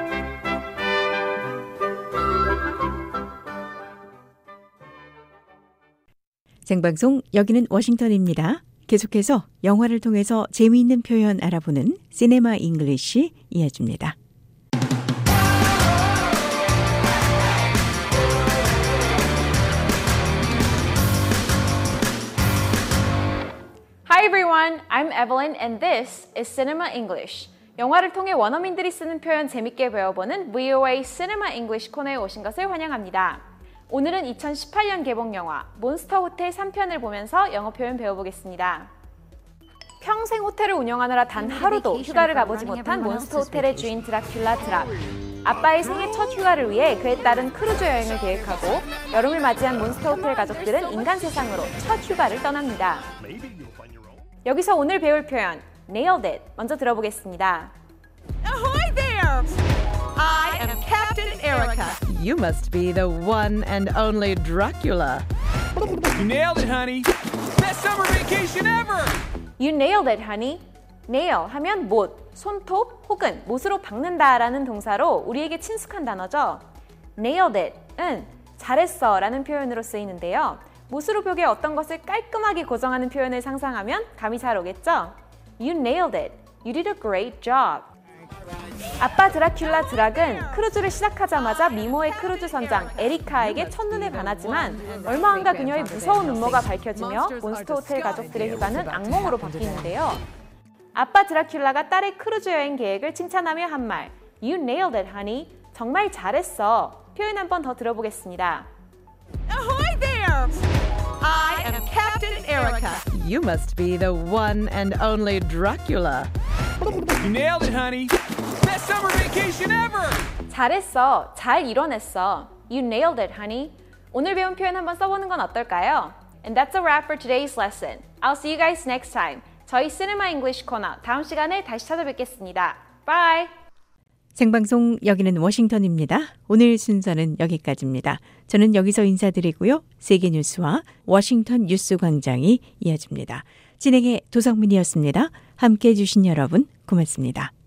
생방송 여기는 워싱턴입니다. 계속해서 영화를 통해서 재미있는 표현 알아보는 시네마 잉글리시 이어집니다. Hi everyone, I'm Evelyn and this is Cinema English. 영화를 통해 원어민들이 쓰는 표현 재밌게 배워보는 VOA Cinema English 코너에 오신 것을 환영합니다. 오늘은 2018년 개봉 영화 몬스터 호텔 3편을 보면서 영어 표현 배워보겠습니다. 평생 호텔을 운영하느라 단 하루도 휴가를 가보지 못한 몬스터 호텔의 주인 드라큘라 드락. 아빠의 생애 첫 휴가를 위해 그에 따른 크루즈 여행을 계획하고 여름을 맞이한 몬스터 호텔 가족들은 인간 세상으로 첫 휴가를 떠납니다. 여기서 오늘 배울 표현 Nailed it 먼저 들어보겠습니다. Ahoy there! I am Captain Erica. You must be the one and only Dracula. You nailed it, honey. Best summer vacation ever. You nailed it, honey. nail 하면 못, 손톱 혹은 못으로 박는다라는 동사로 우리에게 친숙한 단어죠. nailed it은 잘했어 라는 표현으로 쓰이는데요. 못으로 벽에 어떤 것을 깔끔하게 고정하는 표현을 상상하면 감이 잘 오겠죠? You nailed it. You did a great job. 아빠 드라큘라 드락은 크루즈를 시작하자마자 미모의 크루즈 선장 에리카에게 첫눈에 반하지만 얼마 안가 그녀의 무서운 음모가 밝혀지며 몬스터 호텔 가족들의 휴가는 악몽으로 바뀌는데요. 아빠 드라큘라가 딸의 크루즈 여행 계획을 칭찬하며 한 말 You nailed it, honey. 정말 잘했어. 표현 한 번 더 들어보겠습니다. Ahoy there! I am Captain Erica. You must be the one and only Dracula. You nailed it, honey. Best summer vacation ever. 잘했어. 잘 이뤄냈어. You nailed it, honey. 오늘 배운 표현 한번 써보는 건 어떨까요? And that's a wrap for today's lesson. I'll see you guys next time. 저희 시네마 잉글리시 코너 다음 시간에 다시 찾아뵙겠습니다. Bye! 생방송 여기는 워싱턴입니다. 오늘 순서는 여기까지입니다. 저는 여기서 인사드리고요. 세계뉴스와 워싱턴 뉴스 광장이 이어집니다. 진행의 도성민이었습니다. 함께해 주신 여러분 고맙습니다.